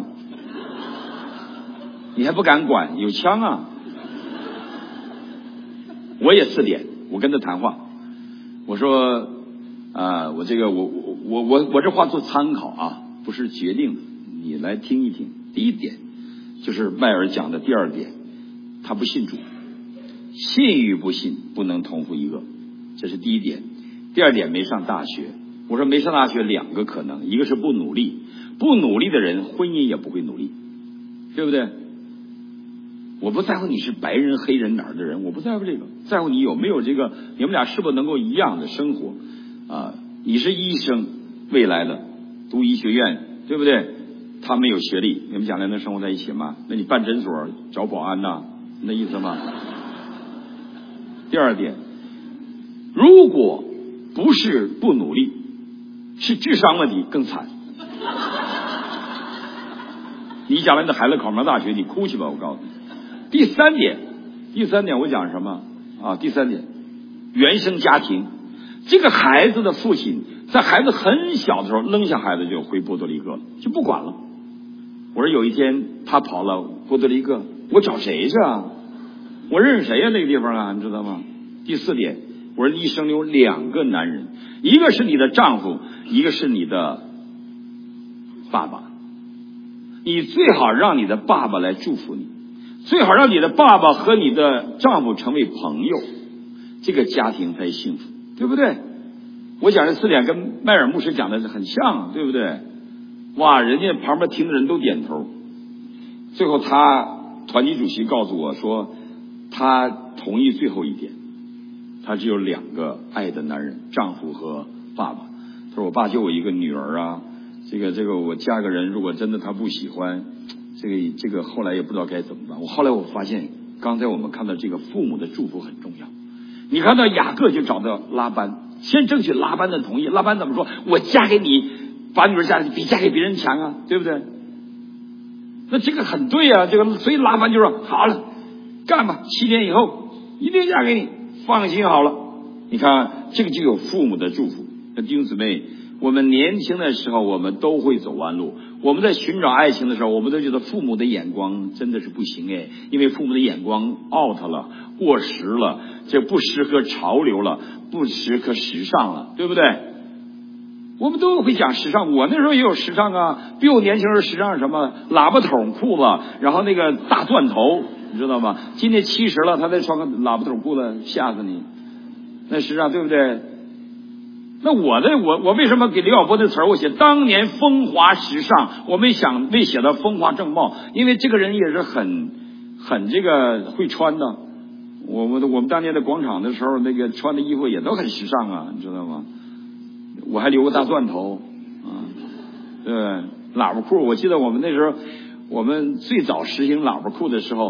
你还不敢管，有枪啊！我也四点，我跟他谈话，我说啊，我这个我我我我我这话做参考啊，不是决定，你来听一听。第一点就是迈尔讲的第二点，他不信主。信与不信不能同负一个，这是第一点。第二点，没上大学。我说没上大学两个可能，一个是不努力，不努力的人婚姻也不会努力，对不对？我不在乎你是白人黑人哪儿的人，我不在乎这个，在乎你有没有这个，你们俩是否能够一样的生活啊？你是医生，未来的读医学院，对不对？他没有学历，你们将来能生活在一起吗？那你办诊所找保安呐，那意思吗？第二点，如果不是不努力，是智商问题更惨。你将来的孩子考不上大学，你哭去吧！我告诉你。第三点，第三点我讲什么啊？第三点，原生家庭，这个孩子的父亲在孩子很小的时候扔下孩子就回波多黎各了，就不管了。我说有一天他跑了波多黎各，我找谁去啊？我认识谁呀、啊？那个地方啊，你知道吗？第四点，我说一生有两个男人，一个是你的丈夫，一个是你的爸爸。你最好让你的爸爸来祝福你，最好让你的爸爸和你的丈夫成为朋友，这个家庭才幸福，对不对？我讲这四点跟迈尔牧师讲的很像，对不对？哇，人家旁边听的人都点头。最后他团体主席告诉我说，他同意最后一点，他只有两个爱的男人，丈夫和爸爸。他说我爸就我一个女儿啊，这个这个我嫁个人，如果真的他不喜欢，这个这个后来也不知道该怎么办。我后来我发现，刚才我们看到这个父母的祝福很重要。你看到雅各就找到拉班，先争取拉班的同意。拉班怎么说？我嫁给你，把女儿嫁给你比嫁给别人强啊，对不对？那这个很对啊，这个所以拉班就说好了，干吧，七年以后一定嫁给你，放心好了。你看这个就有父母的祝福。那弟兄姊妹，我们年轻的时候我们都会走弯路，我们在寻找爱情的时候，我们都觉得父母的眼光真的是不行哎，因为父母的眼光 out 了，过时了，这不适合潮流了，不适合时尚了，对不对？我们都会讲时尚，我那时候也有时尚啊，比我年轻时候时尚是什么？喇叭筒裤子，然后那个大钻头，你知道吗？今年七十了，他再穿个喇叭筒裤子，吓死你！那时尚对不对？那我的我我为什么给刘晓波的词儿我写当年风华时尚？我没想没写到风华正茂，因为这个人也是很很这个会穿的。我们我们当年在广场的时候，那个穿的衣服也都很时尚啊，你知道吗？我还留个大钻头啊，对，喇叭裤。我记得我们那时候，我们最早实行喇叭裤的时候，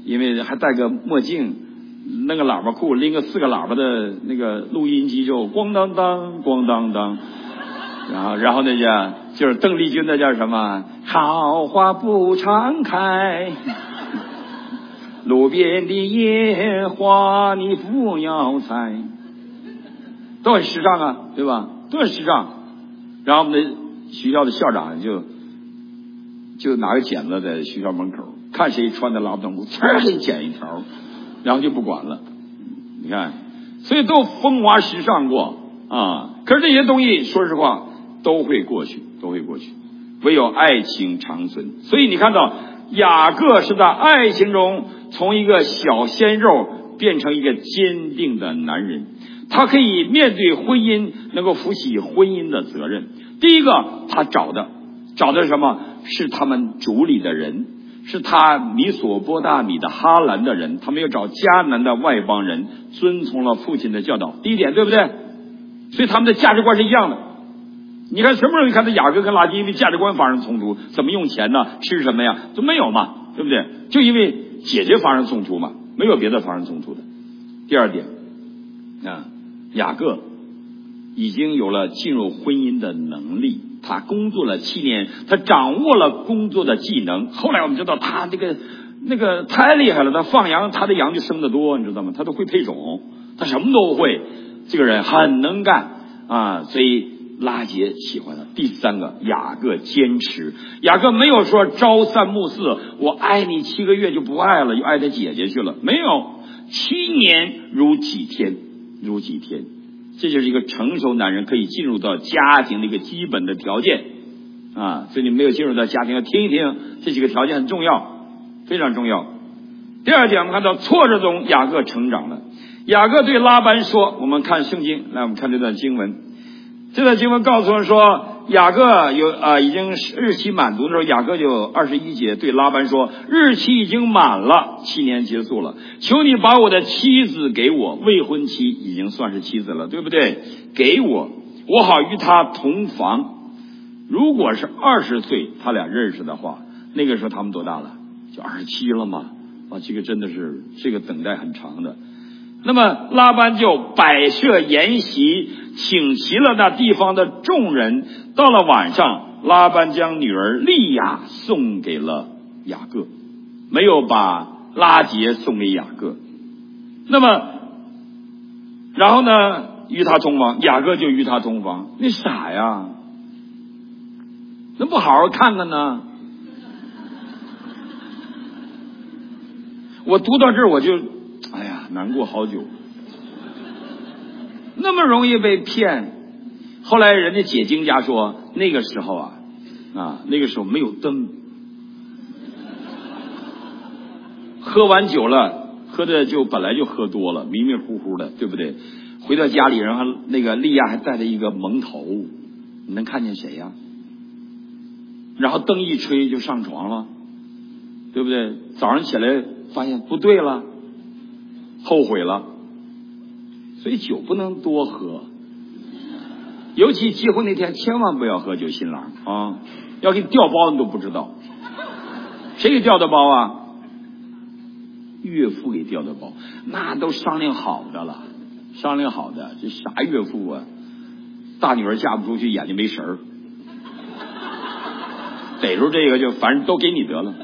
因为还戴个墨镜，弄个喇叭裤，拎个四个喇叭的那个录音机，就咣当当咣当当，然后然后那叫就是邓丽君的叫什么？好花不常开，路边的野花你不要采，都很时尚啊，对吧？都很时尚。然后我们的学校的校长就就拿个剪子在学校门口，看谁穿的拉不动裤，呲儿给你剪一条，然后就不管了。你看，所以都风华时尚过啊。可是这些东西，说实话都会过去，都会过去。唯有爱情长存。所以你看到雅各是在爱情中从一个小鲜肉变成一个坚定的男人，他可以面对婚姻，能够负起婚姻的责任。第一个，他找的找的是什么？是他们族里的人，是他米索波大米的哈兰的人，他没有找迦南的外邦人，遵从了父亲的教导。第一点，对不对？所以他们的价值观是一样的。你看什么时候你看到雅各跟拉结因为价值观发生冲突？怎么用钱呢？吃什么呀？都没有嘛，对不对？就因为姐姐发生冲突嘛，没有别的发生冲突的。第二点啊，雅各已经有了进入婚姻的能力，他工作了七年，他掌握了工作的技能。后来我们知道他那个那个太厉害了，他放羊他的羊就生得多，你知道吗？他都会配种，他什么都会，这个人很能干啊，所以拉结喜欢他。第三个，雅各坚持，雅各没有说朝三暮四，我爱你七个月就不爱了，又爱他姐姐去了，没有，七年如几天，如几天。这就是一个成熟男人可以进入到家庭的一个基本的条件啊！所以你没有进入到家庭，要听一听这几个条件很重要，非常重要。第二点，我们看到挫折中雅各成长了。雅各对拉班说，我们看圣经，来我们看这段经文。这段经文告诉我们说，雅各有啊、呃，已经日期满足的时候，雅各就二十一节对拉班说，日期已经满了，七年结束了，求你把我的妻子给我，未婚妻已经算是妻子了，对不对？给我，我好与他同房。如果是二十岁他俩认识的话，那个时候他们多大了？就二十七了嘛。啊，这个真的是这个等待很长的。那么拉班就摆设筵席，请齐了那地方的众人。到了晚上，拉班将女儿利亚送给了雅各，没有把拉结送给雅各。那么然后呢，与他同房，雅各就与他同房。那傻呀，能不好好看看呢？我读到这儿我就哎呀难过好久，那么容易被骗。后来人家解经家说，那个时候啊啊那个时候没有灯，喝完酒了，喝的就本来就喝多了，迷迷糊糊的，对不对？回到家里，然后那个利亚还带着一个蒙头，你能看见谁呀？然后灯一吹就上床了，对不对？早上起来发现不对了，后悔了。所以酒不能多喝，尤其结婚那天千万不要喝酒，新郎啊，要给你调包你都不知道，谁给调的包啊？岳父给调的包，那都商量好的了，商量好的。这啥岳父啊？大女儿嫁不出去，眼睛没神儿，逮住这个就反正都给你得了。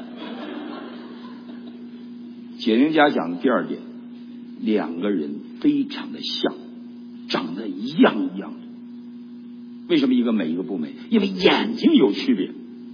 解经家讲的第二点，两个人非常的像，长得一样一样的。为什么一个美一个不美？因为眼睛有区别，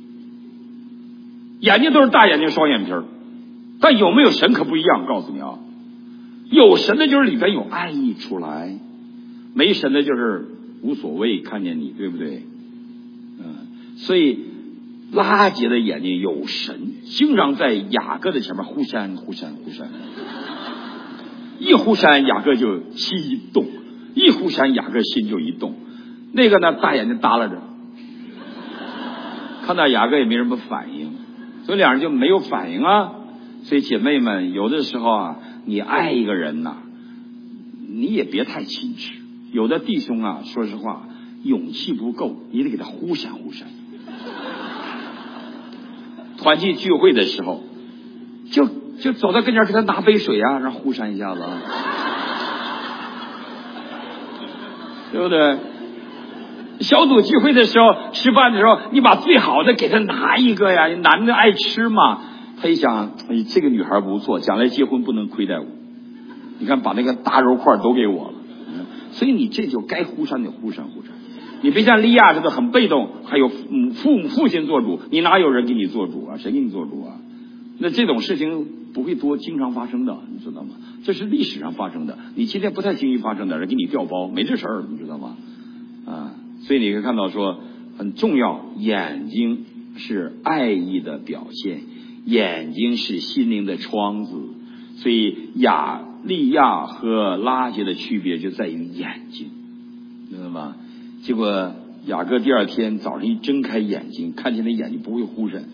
眼睛都是大眼睛双眼皮儿，但有没有神可不一样。告诉你啊，有神的就是里边有爱意出来，没神的就是无所谓，看见你，对不对？嗯，所以拉结的眼睛有神，经常在雅各的前面忽闪忽闪忽闪，一忽闪雅各就心一动，一忽闪雅各心就一动。那个呢，大眼睛耷拉着，看到雅各也没什么反应，所以两人就没有反应啊。所以姐妹们，有的时候啊，你爱一个人呐、啊，你也别太矜持。有的弟兄啊，说实话，勇气不够，你得给他忽闪忽闪。团契聚会的时候，就就走到跟前给他拿杯水啊，让呼扇一下子，对不对？小组聚会的时候，吃饭的时候，你把最好的给他拿一个呀，男的爱吃嘛。他一想，哎，这个女孩不错，将来结婚不能亏待我。你看，把那个大肉块都给我了，所以你这就该呼扇得呼扇呼扇。你别像利亚似的很被动，还有父母父亲做主，你哪有人给你做主啊？谁给你做主啊？那这种事情不会多经常发生的，你知道吗？这是历史上发生的，你今天不太轻易发生的，人给你调包，没这事儿，你知道吗？啊，所以你可以看到说很重要，眼睛是爱意的表现，眼睛是心灵的窗子，所以亚利亚和拉结的区别就在于眼睛，知道吗？结果雅各第二天早上一睁开眼睛，看见那眼睛不会呼闪，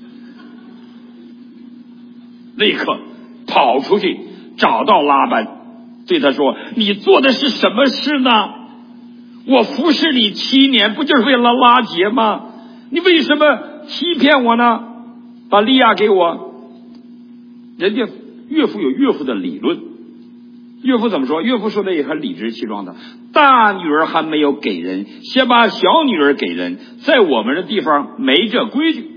立刻跑出去找到拉班，对他说：“你做的是什么事呢？我服侍你七年，不就是为了拉结吗？你为什么欺骗我呢？把利亚给我。”人家岳父有岳父的理论，岳父怎么说？岳父说的也很理直气壮的，大女儿还没有给人，先把小女儿给人，在我们的地方没这规矩。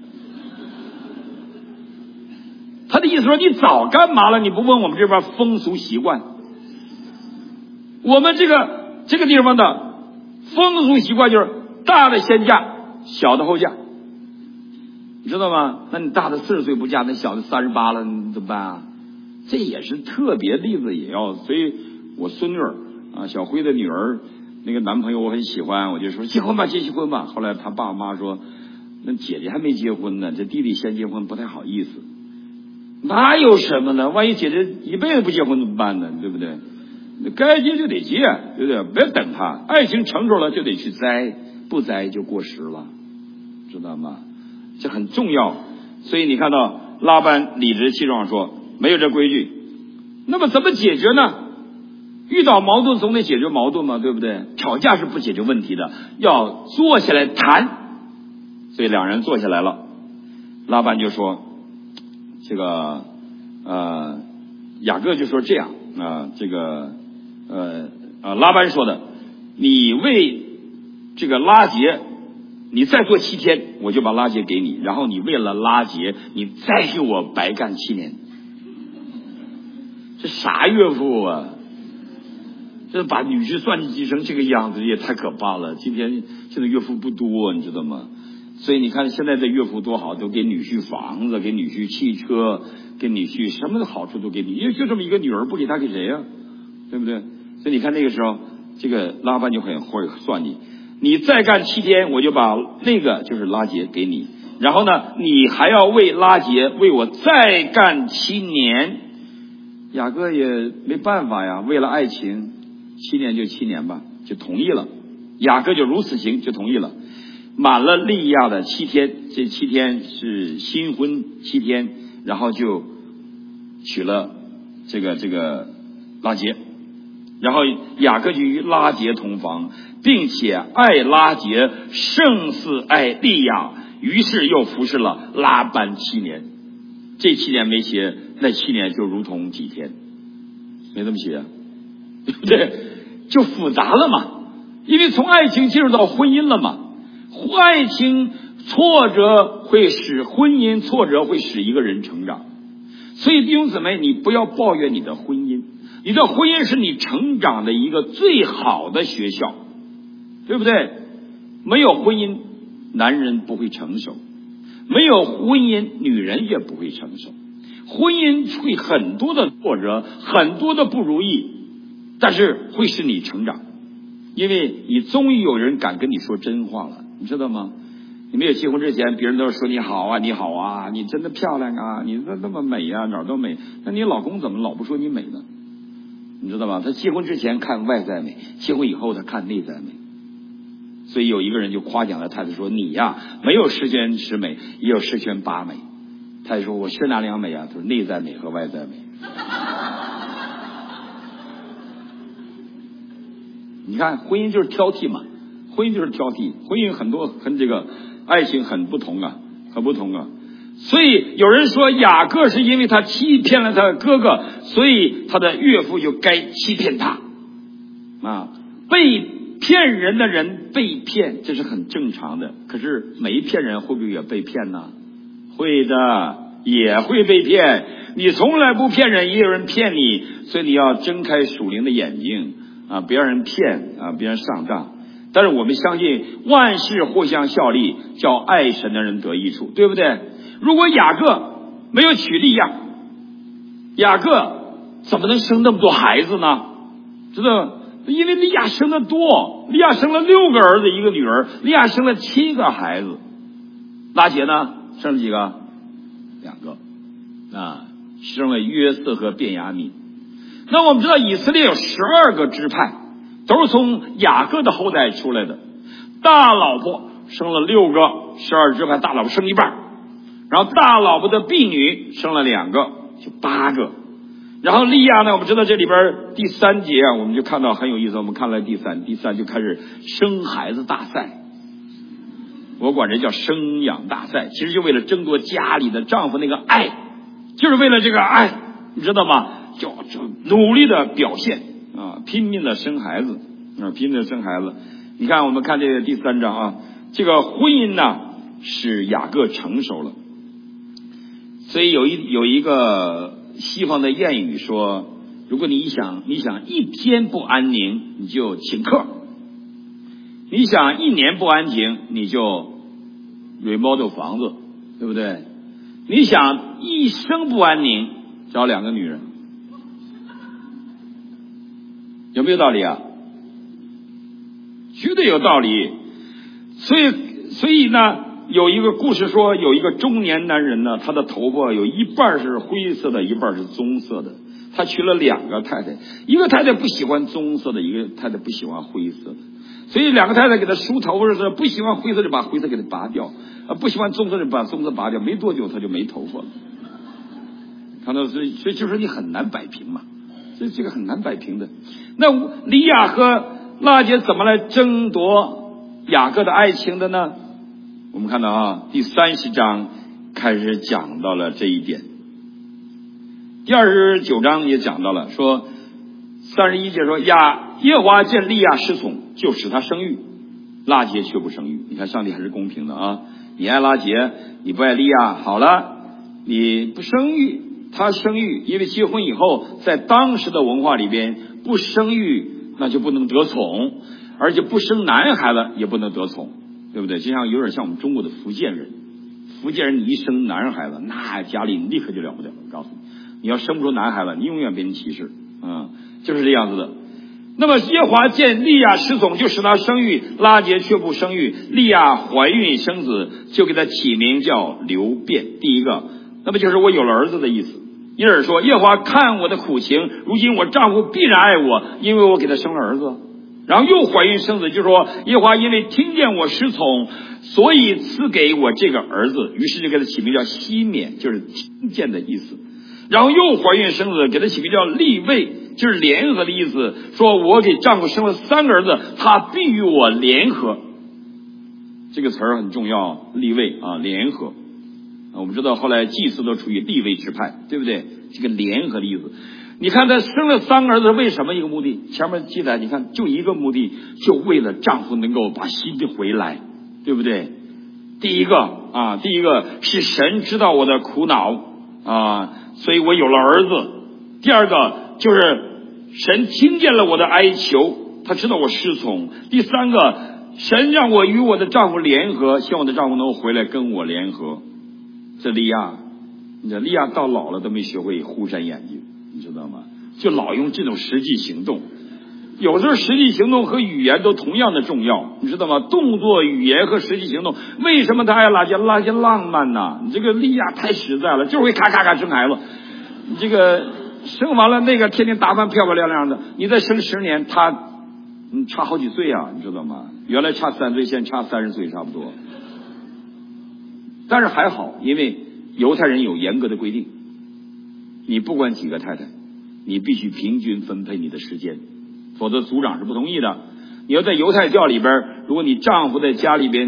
他的意思说，你早干嘛了？你不问我们这边风俗习惯？我们这个这个地方的风俗习惯就是大的先嫁，小的后嫁，你知道吗？那你大的四十岁不嫁，那小的三十八了，你怎么办啊？这也是特别例子，也要。所以我孙女儿啊，小辉的女儿，那个男朋友我很喜欢，我就说结婚吧，结婚吧。后来他爸妈说，那姐姐还没结婚呢，这弟弟先结婚不太好意思。哪有什么呢？万一姐姐一辈子不结婚怎么办呢？对不对？该结就得结，对不对？别等他，爱情成熟了就得去栽，不栽就过时了，知道吗？这很重要。所以你看到拉班理直气壮说没有这规矩，那么怎么解决呢？遇到矛盾总得解决矛盾嘛，对不对？吵架是不解决问题的，要坐下来谈。所以两人坐下来了，拉班就说这个呃雅各就说这样啊、呃，这个呃呃拉班说的，你为这个拉结你再做七天，我就把拉结给你，然后你为了拉结你再给我白干七年。这啥岳父啊？这把女婿算计成这个样子也太可怕了。今天现在岳父不多，你知道吗？所以你看现在的岳父多好，都给女婿房子，给女婿汽车，给女婿什么的好处都给你，因为就这么一个女儿，不给他给谁呀、啊？对不对？所以你看那个时候，这个拉班就很会算计，你再干七天，我就把那个就是拉结给你，然后呢，你还要为拉结为我再干七年。雅各也没办法呀，为了爱情，七年就七年吧，就同意了。雅各就如此行，就同意了。满了利亚的七天，这七天是新婚七天，然后就娶了这个这个拉结，然后雅各就与拉结同房，并且爱拉结胜似爱利亚，于是又服侍了拉班七年。这七年没写，那七年就如同几天，没这么写，对不对？就复杂了嘛，因为从爱情进入到婚姻了嘛。爱情挫折会使婚姻挫折会使一个人成长，所以弟兄姊妹，你不要抱怨你的婚姻，你的婚姻是你成长的一个最好的学校，对不对？没有婚姻，男人不会成熟，没有婚姻，女人也不会成熟。婚姻会很多的挫折，很多的不如意，但是会使你成长，因为你终于有人敢跟你说真话了，你知道吗？你没有结婚之前，别人都是说你好啊，你好啊，你真的漂亮啊，你那那么美啊，哪儿都美。那你老公怎么老不说你美呢？你知道吗？他结婚之前看外在美，结婚以后他看内在美。所以有一个人就夸奖了太太说：“你呀，没有十全十美，也有十全八美。”太太说：“我是哪两美啊？”他说：“内在美和外在美。”你看，婚姻就是挑剔嘛，婚姻就是挑剔，婚姻很多跟这个爱情很不同啊，很不同啊。 所以有人说雅各是因为他欺骗了他的哥哥，所以他的岳父就该欺骗他啊。被骗人的人被骗，这是很正常的。可是没骗人会不会也被骗呢？会的，也会被骗。你从来不骗人，也有人骗你，所以你要睁开属灵的眼睛啊，别让人骗啊，别让人上当。但是我们相信万事互相效力，叫爱神的人得益处，对不对？如果雅各没有娶利亚，雅各怎么能生那么多孩子呢？知道？因为利亚生的多，利亚生了六个儿子一个女儿，利亚生了七个孩子。拉结呢生了几个？两个啊，生了约瑟和便雅悯。那我们知道以色列有十二个支派，都是从雅各的后代出来的。大老婆生了六个，十二支派大老婆生一半，然后大老婆的婢女生了两个，就八个。然后利亚呢，我们知道这里边第三节啊，我们就看到很有意思。我们看了第三，第三就开始生孩子大赛，我管这叫生养大赛，其实就为了争夺家里的丈夫那个爱，就是为了这个爱，你知道吗？就就努力的表现啊，拼命的生孩子啊，拼命的生孩子。你看，我们看这个第三章啊，这个婚姻呢使雅各成熟了，所以有一有一个西方的谚语说，如果你想你想一天不安宁，你就请客；你想一年不安静，你就 remodel 房子，对不对？你想一生不安宁，找两个女人，有没有道理啊？绝对有道理。所以所以呢，有一个故事说，有一个中年男人呢，他的头发有一半是灰色的，一半是棕色的。他娶了两个太太，一个太太不喜欢棕色的，一个太太不喜欢灰色的，所以两个太太给他梳头发的时候，不喜欢灰色就把灰色给他拔掉，啊，不喜欢棕色就把棕色拔掉，没多久他就没头发了。看到，所以所以就是你很难摆平嘛，所以这个很难摆平的。那利亚和拉结怎么来争夺雅各的爱情的呢？我们看到啊，第三十章开始讲到了这一点，第二十九章也讲到了，说三十一节说亚耶和华见利亚失宠，就使他生育，拉结却不生育。你看上帝还是公平的啊，你爱拉结，你不爱利亚，好了，你不生育，他生育，因为结婚以后在当时的文化里边，不生育那就不能得宠，而且不生男孩子也不能得宠，对不对？就像有点像我们中国的福建人，福建人你一生男孩子，那家里立刻就了不得了。我告诉你，你要生不出男孩子，你永远被人歧视，嗯，就是这样子的。那么耶和华见利亚失宠，就使他生育，拉结却不生育。利亚怀孕生子，就给他起名叫流便。第一个，那么就是我有了儿子的意思。因而说，耶和华看我的苦情，如今我丈夫必然爱我，因为我给他生了儿子。然后又怀孕生子，就说耶和华因为听见我失宠，所以赐给我这个儿子，于是就给他起名叫西缅，就是听见的意思。然后又怀孕生子，给他起名叫利未，就是联合的意思，说我给丈夫生了三个儿子，他必与我联合。这个词儿很重要，利未啊，联合。我们知道后来祭司都处于利未支派，对不对？这个联合的意思。你看他生了三个儿子，为什么一个目的？前面记载你看就一个目的，就为了丈夫能够把心回来，对不对？第一个啊，第一个是神知道我的苦恼啊，所以我有了儿子。第二个就是神听见了我的哀求，他知道我失宠。第三个，神让我与我的丈夫联合，希望我的丈夫能够回来跟我联合。这利亚，你知道利亚到老了都没学会忽闪眼睛，你知道吗？就老用这种实际行动。有时候实际行动和语言都同样的重要，你知道吗？动作、语言和实际行动。为什么他爱拉结？拉结浪漫呐！你这个利亚太实在了，就会咔咔咔生孩子。你这个生完了，那个天天打扮漂漂亮亮的，你再生十年，他嗯差好几岁啊，你知道吗？原来差三岁，现在差三十岁差不多。但是还好，因为犹太人有严格的规定，你不管几个太太，你必须平均分配你的时间，否则族长是不同意的。你要在犹太教里边，如果你丈夫在家里边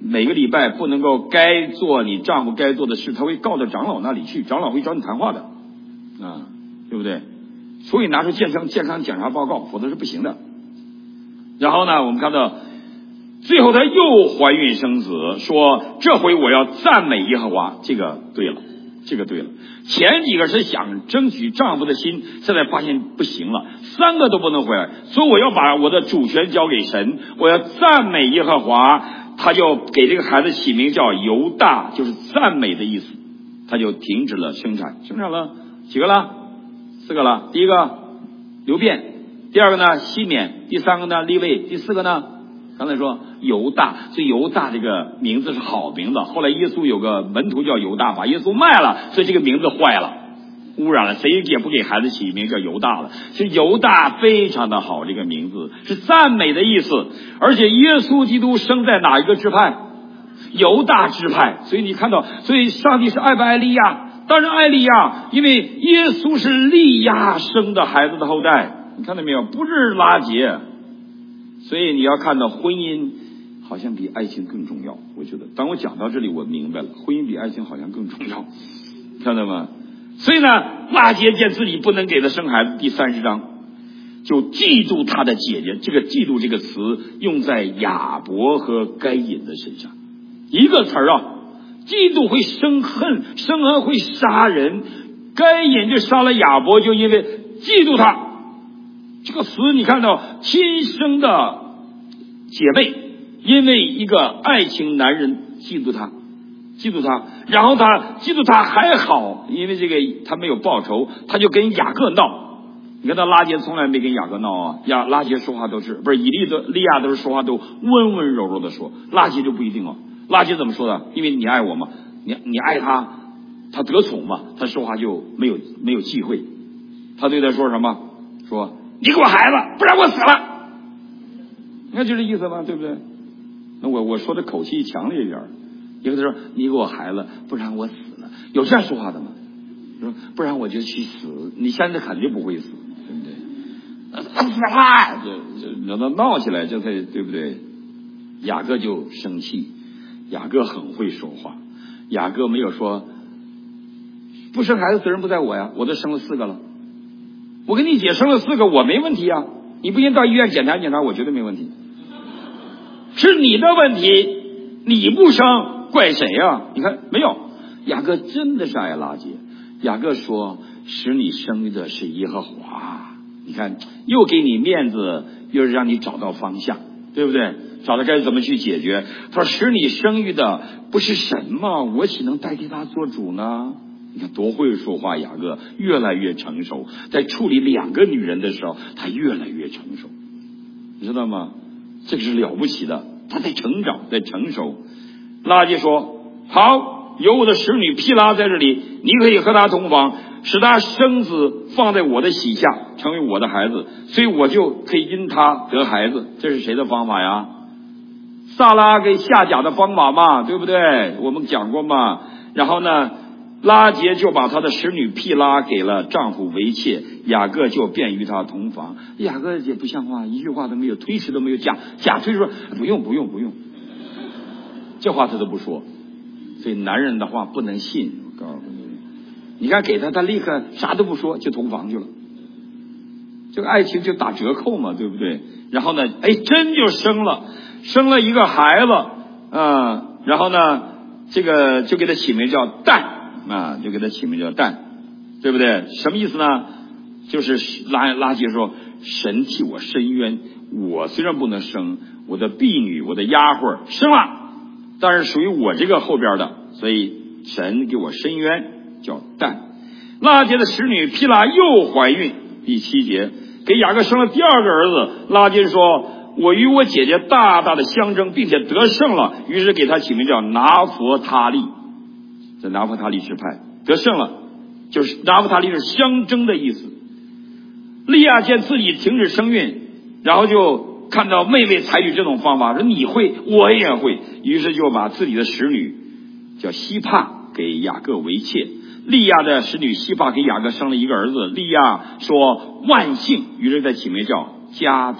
每个礼拜不能够该做你丈夫该做的事，他会告到长老那里去，长老会找你谈话的啊，对不对？所以拿出健康健康检查报告，否则是不行的。然后呢，我们看到最后她又怀孕生子，说这回我要赞美耶和华。这个对了，这个对了。前几个是想争取丈夫的心，现在发现不行了，三个都不能回来，所以我要把我的主权交给神，我要赞美耶和华。他就给这个孩子起名叫犹大，就是赞美的意思。他就停止了生产，生产了几个了？四个了。第一个流变，第二个呢西缅，第三个呢利未，第四个呢刚才说犹大。所以犹大这个名字是好名字。后来耶稣有个门徒叫犹大，把耶稣卖了，所以这个名字坏了，污染了，谁也不给孩子起名叫犹大了。其实犹大非常的好，这个名字是赞美的意思。而且耶稣基督生在哪一个支派？犹大支派。所以你看到，所以上帝是爱不爱利亚？当然爱利亚，因为耶稣是利亚生的孩子的后代。你看到没有？不是拉结。所以你要看到婚姻好像比爱情更重要。我觉得当我讲到这里，我明白了，婚姻比爱情好像更重要，看到吗？所以呢，拉结见自己不能给他生孩子，第三十章就嫉妒他的姐姐。这个嫉妒这个词用在亚伯和该隐的身上，一个词儿啊，嫉妒会生恨，生恨会杀人。该隐就杀了亚伯，就因为嫉妒他。这个词你看到，亲生的姐妹因为一个爱情男人嫉妒他，嫉妒他，然后他嫉妒他还好，因为这个他没有报仇，他就跟雅各闹。你看他拉结从来没跟雅各闹啊，亚拉结说话都是不是以利的利亚都是说话都温温柔柔的说，拉结就不一定哦。拉结怎么说的？因为你爱我嘛，你你爱他，他得宠嘛，他说话就没有没有忌讳。他对他说什么？说你给我孩子，不然我死了。你看就这意思吧，对不对？那我我说的口气强烈一点，一个他说你给我孩子，不然我死了。有这样说话的吗？说不然我就去死，你现在肯定不会死，对不对？死了，就就让他闹起来，这才对不对？雅各就生气，雅各很会说话，雅各没有说不生孩子责任不在我呀，我都生了四个了。我跟你姐生了四个，我没问题啊，你不信到医院检查检查，我绝对没问题。是你的问题，你不生怪谁啊？你看没有，雅各真的是爱拉结。雅各说使你生育的是耶和华，你看又给你面子，又是让你找到方向，对不对？找到该怎么去解决。他说使你生育的不是神吗？我岂能代替他做主呢？你看多会说话，雅各越来越成熟，在处理两个女人的时候他越来越成熟，你知道吗？这个是了不起的，他在成长，在成熟。拉结说好，有我的使女毗拉在这里，你可以和她同房，使她生子放在我的膝下，成为我的孩子，所以我就可以因她得孩子。这是谁的方法呀？撒拉给夏甲的方法嘛，对不对？我们讲过嘛。然后呢，拉结就把他的使女毗拉给了丈夫为妾，雅各就便与她同房。雅各也不像话，一句话都没有，推迟都没有，假假推说不用不用不用，这话他都不说。所以男人的话不能信，我告诉你，你看给他，他立刻啥都不说就同房去了，这个爱情就打折扣嘛，对不对？然后呢，哎，真就生了，生了一个孩子，啊，然后呢，这个就给他起名叫但啊，就给他起名叫但，对不对？什么意思呢？就是拉拉结说，神替我伸冤，我虽然不能生，我的婢女，我的丫鬟生了。但是属于我这个后边的，所以神给我伸冤，叫但。拉结的使女毗拉又怀孕，第七节给雅各生了第二个儿子。拉结说我与我姐姐大大的相争，并且得胜了，于是给他起名叫拿弗他利，在拿弗他利支派得胜了，就是拿弗他利是相争的意思。利亚见自己停止生孕，然后就看到妹妹采取这种方法，说你会我也会，于是就把自己的使女叫希帕给雅各为妾。利亚的使女希帕给雅各生了一个儿子，利亚说万幸，于是在起名叫加德，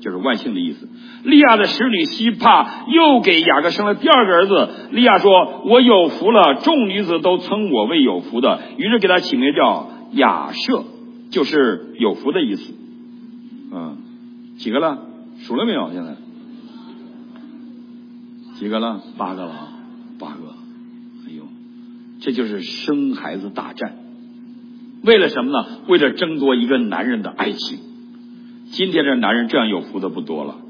就是万幸的意思。利亚的使女西帕又给雅各生了第二个儿子。利亚说：“我有福了，众女子都称我为有福的。”于是给他起名叫亚舍，就是有福的意思。嗯，几个了？数了没有？现在几个了？八个了，八个。哎呦，这就是生孩子大战。为了什么呢？为了争夺一个男人的爱情。今天这男人这样有福的不多了。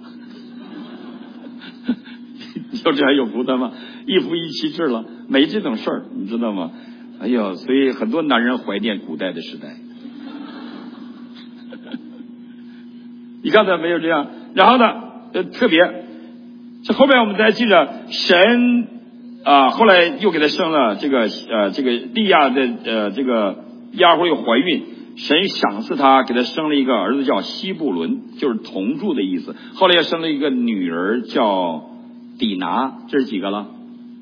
有这样有福的吗？一夫一妻制了，没这种事儿，你知道吗？哎呦，所以很多男人怀念古代的时代。你刚才没有这样。然后呢，呃，特别这后边我们再记着，神啊、呃，后来又给他生了这个呃这个利亚的呃这个亚会又怀孕。神赏赐他，给他生了一个儿子叫西布伦，就是同住的意思。后来又生了一个女儿叫底拿，这是几个了？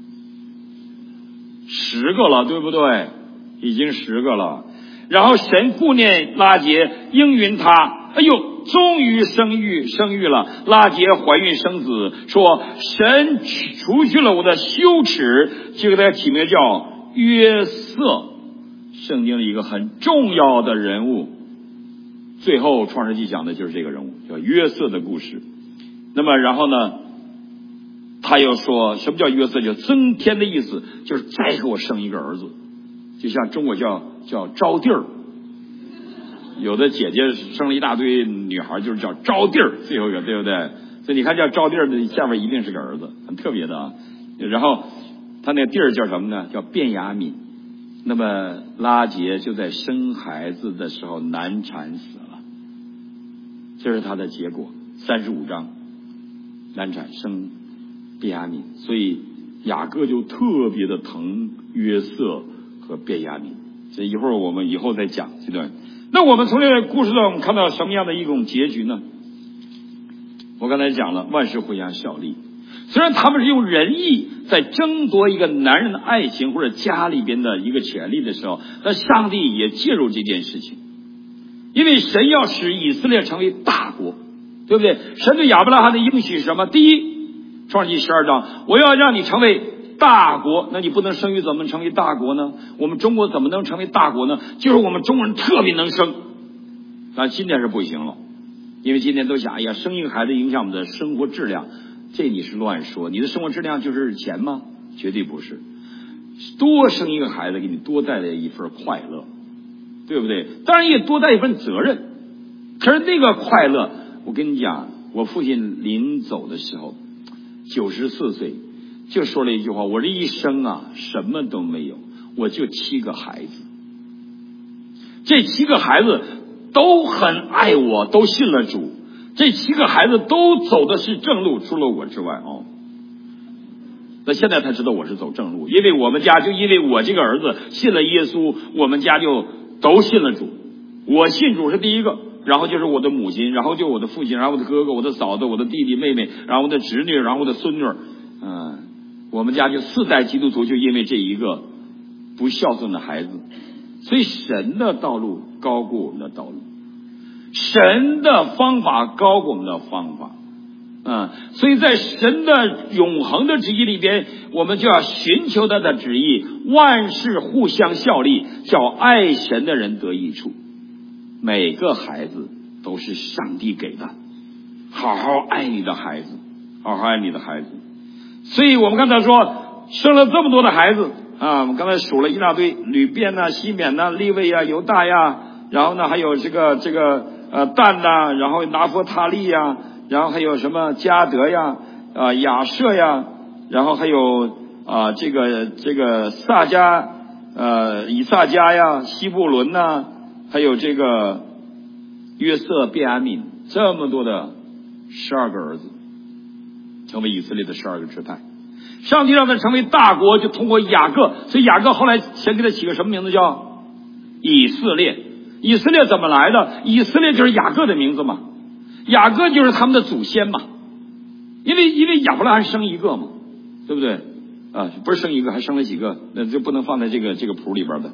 十个了，对不对？已经十个了。然后神顾念拉结，应允他，哎呦，终于生育生育了。拉结怀孕生子，说神除去了我的羞耻，就给他起名叫约瑟。圣经里一个很重要的人物，最后创世纪讲的就是这个人物，叫约瑟的故事。那么然后呢，他又说什么叫约瑟？就增添的意思，就是再给我生一个儿子，就像中国叫叫招娣儿，有的姐姐生了一大堆女孩，就是叫招娣儿，最后一个，对不对？所以你看叫招娣儿的下面一定是个儿子，很特别的啊。然后他那个地儿叫什么呢？叫便雅悯。那么拉结就在生孩子的时候难产死了，这是他的结果。三十五章难产生便雅悯，所以雅各就特别的疼约瑟和便雅悯。这一会儿我们以后再讲这段。那我们从这个故事中我们看到什么样的一种结局呢？我刚才讲了，万事互相效力。虽然他们是用仁义在争夺一个男人的爱情或者家里边的一个权利的时候，但上帝也介入这件事情，因为神要使以色列成为大国，对不对？神对亚伯拉罕的应许是什么？第一，创世纪十二章，我要让你成为大国。那你不能生育，怎么成为大国呢？我们中国怎么能成为大国呢？就是我们中国人特别能生，但今天是不行了，因为今天都想，哎呀，生一个孩子影响我们的生活质量。这你是乱说，你的生活质量就是钱吗？绝对不是。多生一个孩子给你多带来一份快乐，对不对？当然也多带一份责任。可是那个快乐，我跟你讲，我父亲临走的时候九十四岁就说了一句话，我这一生啊什么都没有，我就七个孩子，这七个孩子都很爱我，都信了主，这七个孩子都走的是正路，除了我之外哦。那现在他知道我是走正路，因为我们家就因为我这个儿子信了耶稣，我们家就都信了主。我信主是第一个，然后就是我的母亲，然后就我的父亲，然后我的哥哥，我的嫂子，我的弟弟妹妹，然后我的侄女，然后我的孙女。嗯，我们家就四代基督徒，就因为这一个不孝顺的孩子。所以神的道路高过我们的道路，神的方法高过我们的方法。嗯，所以在神的永恒的旨意里边，我们就要寻求他的旨意，万事互相效力，叫爱神的人得益处。每个孩子都是上帝给的，好好爱你的孩子，好好爱你的孩子。所以我们刚才说生了这么多的孩子啊，我们刚才数了一大堆，吕便呐、西缅呐、利未呀、犹大呀，然后呢还有这个这个呃但呐，然后拿弗他利呀，然后还有什么加德呀、啊亚舍呀，然后还有啊这个这个撒迦呃以撒迦呀、西布伦呐，还有这个约瑟、便雅悯，这么多的十二个儿子，成为以色列的十二个支派。上帝让他成为大国，就通过雅各，所以雅各后来先给他起个什么名字，叫以色列。以色列怎么来的？以色列就是雅各的名字嘛，雅各就是他们的祖先嘛，因为因为亚伯拉罕生一个嘛，对不对啊？不是生一个，还生了几个，那就不能放在这个这个谱里边的，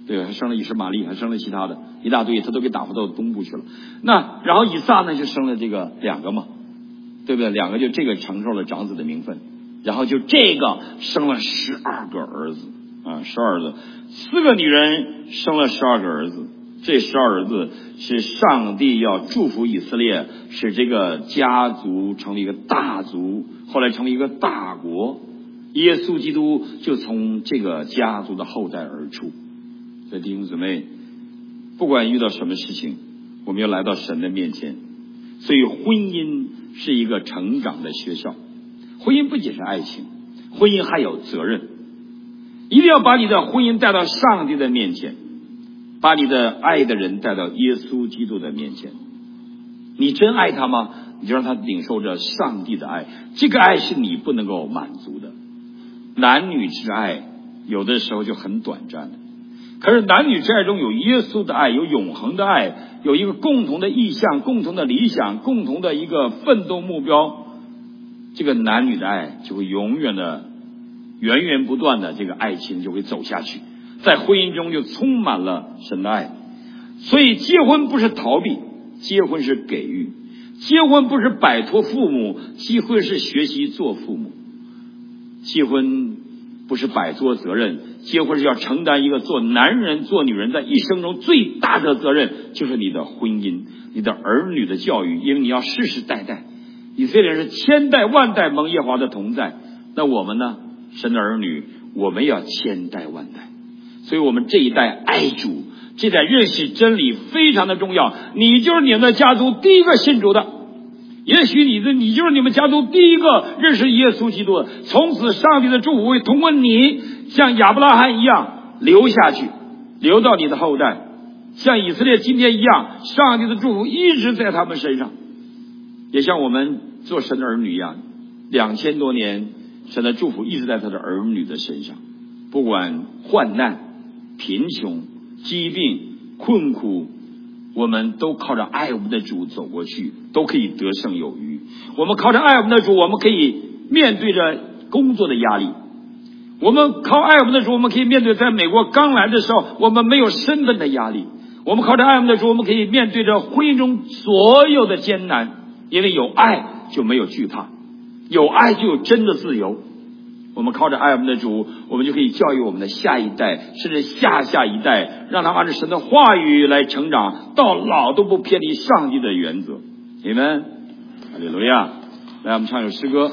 对，还生了以实玛利，还生了其他的一大堆，他都给打发到东部去了。那然后以撒呢就生了这个两个嘛，对不对？两个就这个承受了长子的名分，然后就这个生了十二个儿子啊，十二儿子，四个女人生了十二个儿子。这十二儿子是上帝要祝福以色列，使这个家族成为一个大族，后来成为一个大国。耶稣基督就从这个家族的后代而出。所以弟兄姊妹，不管遇到什么事情，我们要来到神的面前。所以婚姻是一个成长的学校，婚姻不仅是爱情，婚姻还有责任。一定要把你的婚姻带到上帝的面前，把你的爱的人带到耶稣基督的面前。你真爱他吗？你就让他领受着上帝的爱，这个爱是你不能够满足的。男女之爱有的时候就很短暂的，可是男女之爱中有耶稣的爱，有永恒的爱，有一个共同的意向，共同的理想，共同的一个奋斗目标，这个男女的爱就会永远的源源不断的，这个爱情就会走下去，在婚姻中就充满了神的爱。所以结婚不是逃避，结婚是给予，结婚不是摆脱父母，结婚是学习做父母。结婚不是摆脱责任，结婚是要承担一个做男人做女人在一生中最大的责任，就是你的婚姻，你的儿女的教育，因为你要世世代代，以色列人是千代万代蒙耶和华的同在，那我们呢，神的儿女，我们要千代万代。所以我们这一代爱主，这代认识真理非常的重要。你就是你们的家族第一个信主的，也许你的你就是你们家族第一个认识耶稣基督的，从此上帝的祝福会通过你像亚伯拉罕一样流下去，流到你的后代，像以色列今天一样，上帝的祝福一直在他们身上，也像我们做神的儿女一样，两千多年神的祝福一直在他的儿女的身上。不管患难、贫穷、疾病、困苦，我们都靠着爱我们的主走过去，都可以得胜有余。我们靠着爱我们的主，我们可以面对着工作的压力，我们靠爱我们的主，我们可以面对在美国刚来的时候我们没有身份的压力，我们靠着爱我们的主，我们可以面对着婚姻中所有的艰难，因为有爱就没有惧怕，有爱就有真的自由。我们靠着爱我们的主，我们就可以教育我们的下一代，甚至下下一代，让他按照神的话语来成长，到老都不偏离上帝的原则。你们哈利路亚！来，我们唱首诗歌。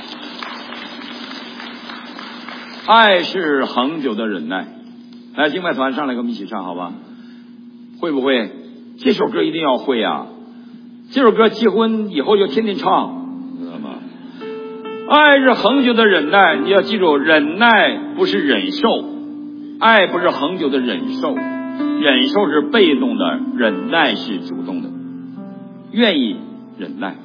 爱是恒久的忍耐。来，敬拜团上来跟我们一起唱好吧？会不会？这首歌一定要会啊！这首歌结婚以后就天天唱，知道吗？爱是恒久的忍耐，你要记住，忍耐不是忍受，爱不是恒久的忍受，忍受是被动的，忍耐是主动的，愿意忍耐。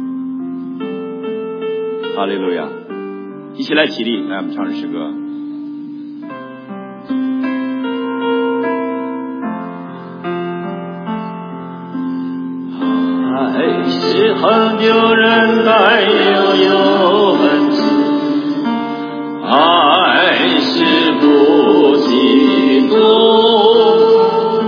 哈利路亚！一起来起立，来我们唱这诗歌。 爱是恒久忍耐又有恩慈，爱是不嫉妒，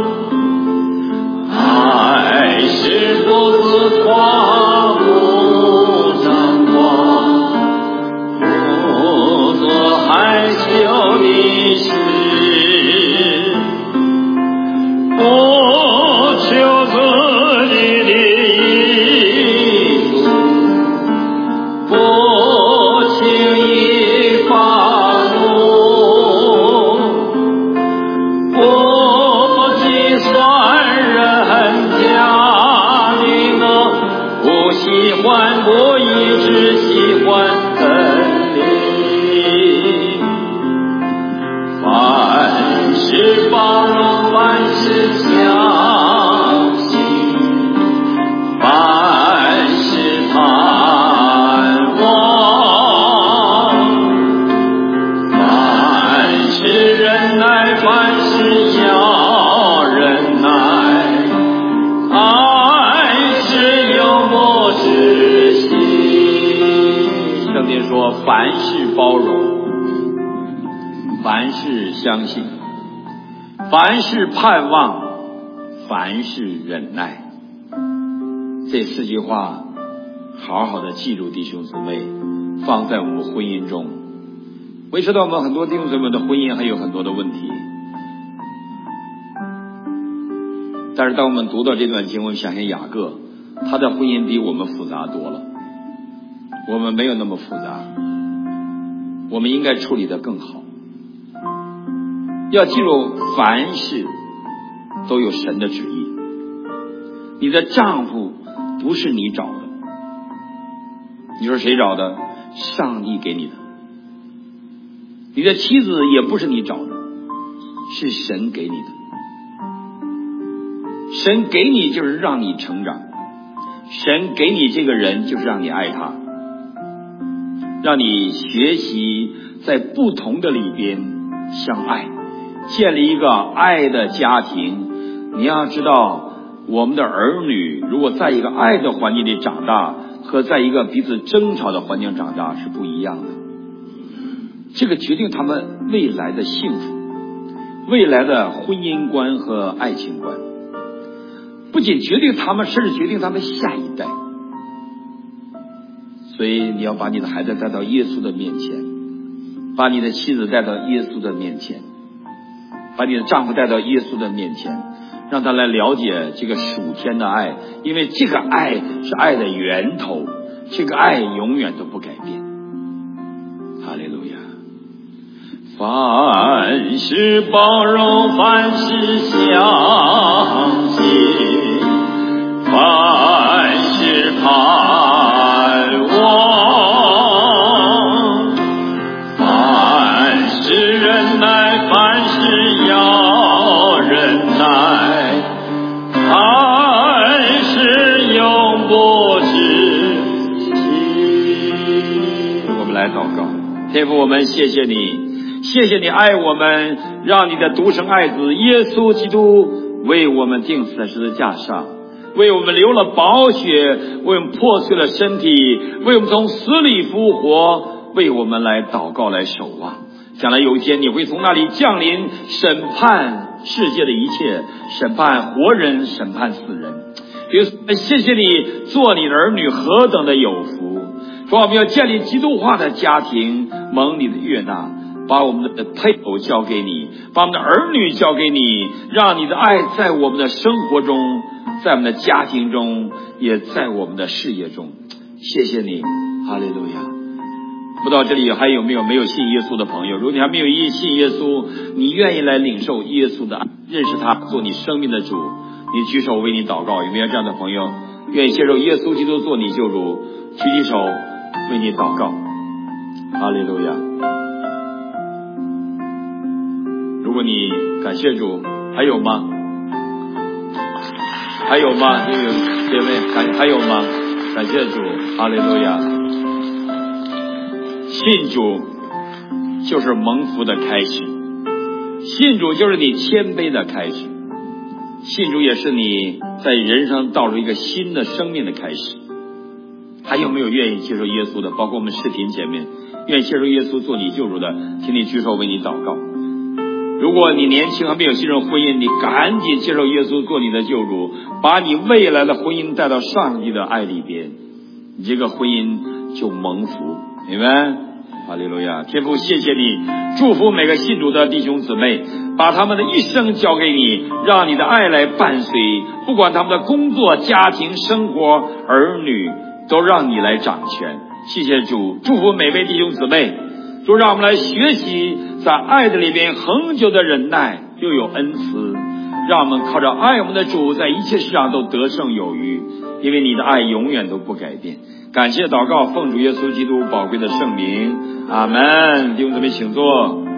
爱是不自夸，不张狂，不做害羞的事，不求自己的我一直喜欢真理，凡事包容，凡事相信，凡事盼望，凡事忍耐，凡事要忍耐，爱是有默之心。 圣经说，凡事包容，凡事相信， 凡事盼望，凡事忍耐。这四句话好好的记住，弟兄姊妹，放在我们婚姻中。我也知道我们很多弟兄姊妹的婚姻还有很多的问题，但是当我们读到这段经文，想想雅各，他的婚姻比我们复杂多了。我们没有那么复杂，我们应该处理得更好。要记住，凡事都有神的旨意。你的丈夫不是你找的，你说谁找的？上帝给你的。你的妻子也不是你找的，是神给你的。神给你就是让你成长，神给你这个人就是让你爱他，让你学习在不同的里边相爱，建立一个爱的家庭。你要知道，我们的儿女如果在一个爱的环境里长大，和在一个彼此争吵的环境长大是不一样的。这个决定他们未来的幸福，未来的婚姻观和爱情观，不仅决定他们，甚至决定他们下一代。所以你要把你的孩子带到耶稣的面前，把你的妻子带到耶稣的面前，把你的丈夫带到耶稣的面前，让他来了解这个属天的爱，因为这个爱是爱的源头，这个爱永远都不改变。哈利路亚！ 凡事包容，凡事相信，凡事盼望，凡事忍耐，凡事要忍耐，爱是永不止息。 我们来祷告。天父，我们谢谢你，谢谢你爱我们，让你的独生爱子耶稣基督为我们钉死在十字架上，为我们流了宝血，为我们破碎了身体，为我们从死里复活，为我们来祷告，来守望。将来有一天你会从那里降临，审判世界的一切，审判活人，审判死人。耶稣，谢谢你做你的儿女何等的有福。说我们要建立基督化的家庭，蒙你的悦纳，把我们的配偶交给你，把我们的儿女交给你，让你的爱在我们的生活中，在我们的家庭中，也在我们的事业中。谢谢你，哈利路亚。不知道这里还有没有没有信耶稣的朋友？如果你还没有信耶稣，你愿意来领受耶稣的爱，认识他做你生命的主，你举手为你祷告。有没有这样的朋友愿意接受耶稣基督做你救主？举起手为你祷告。哈利路亚。如果你感谢主，还有吗？还有吗？弟兄姐妹，感还有吗？感谢主，哈利路亚。信主就是蒙福的开始，信主就是你谦卑的开始，信主也是你在人生道路一个新的生命的开始。还有没有愿意接受耶稣的？包括我们视频前面愿意接受耶稣做你救主的，请你举手为你祷告。如果你年轻还没有进入婚姻，你赶紧接受耶稣做你的救主，把你未来的婚姻带到上帝的爱里边，你这个婚姻就蒙福。明白？哈利路亚！天父，谢谢你，祝福每个信主的弟兄姊妹，把他们的一生交给你，让你的爱来伴随，不管他们的工作、家庭、生活、儿女，都让你来掌权。谢谢主，祝福每位弟兄姊妹，主让我们来学习在爱的里边恒久的忍耐，又有恩慈，让我们靠着爱我们的主，在一切事上都得胜有余，因为你的爱永远都不改变。感谢祷告，奉主耶稣基督宝贵的圣名，阿门。弟兄姊妹请坐。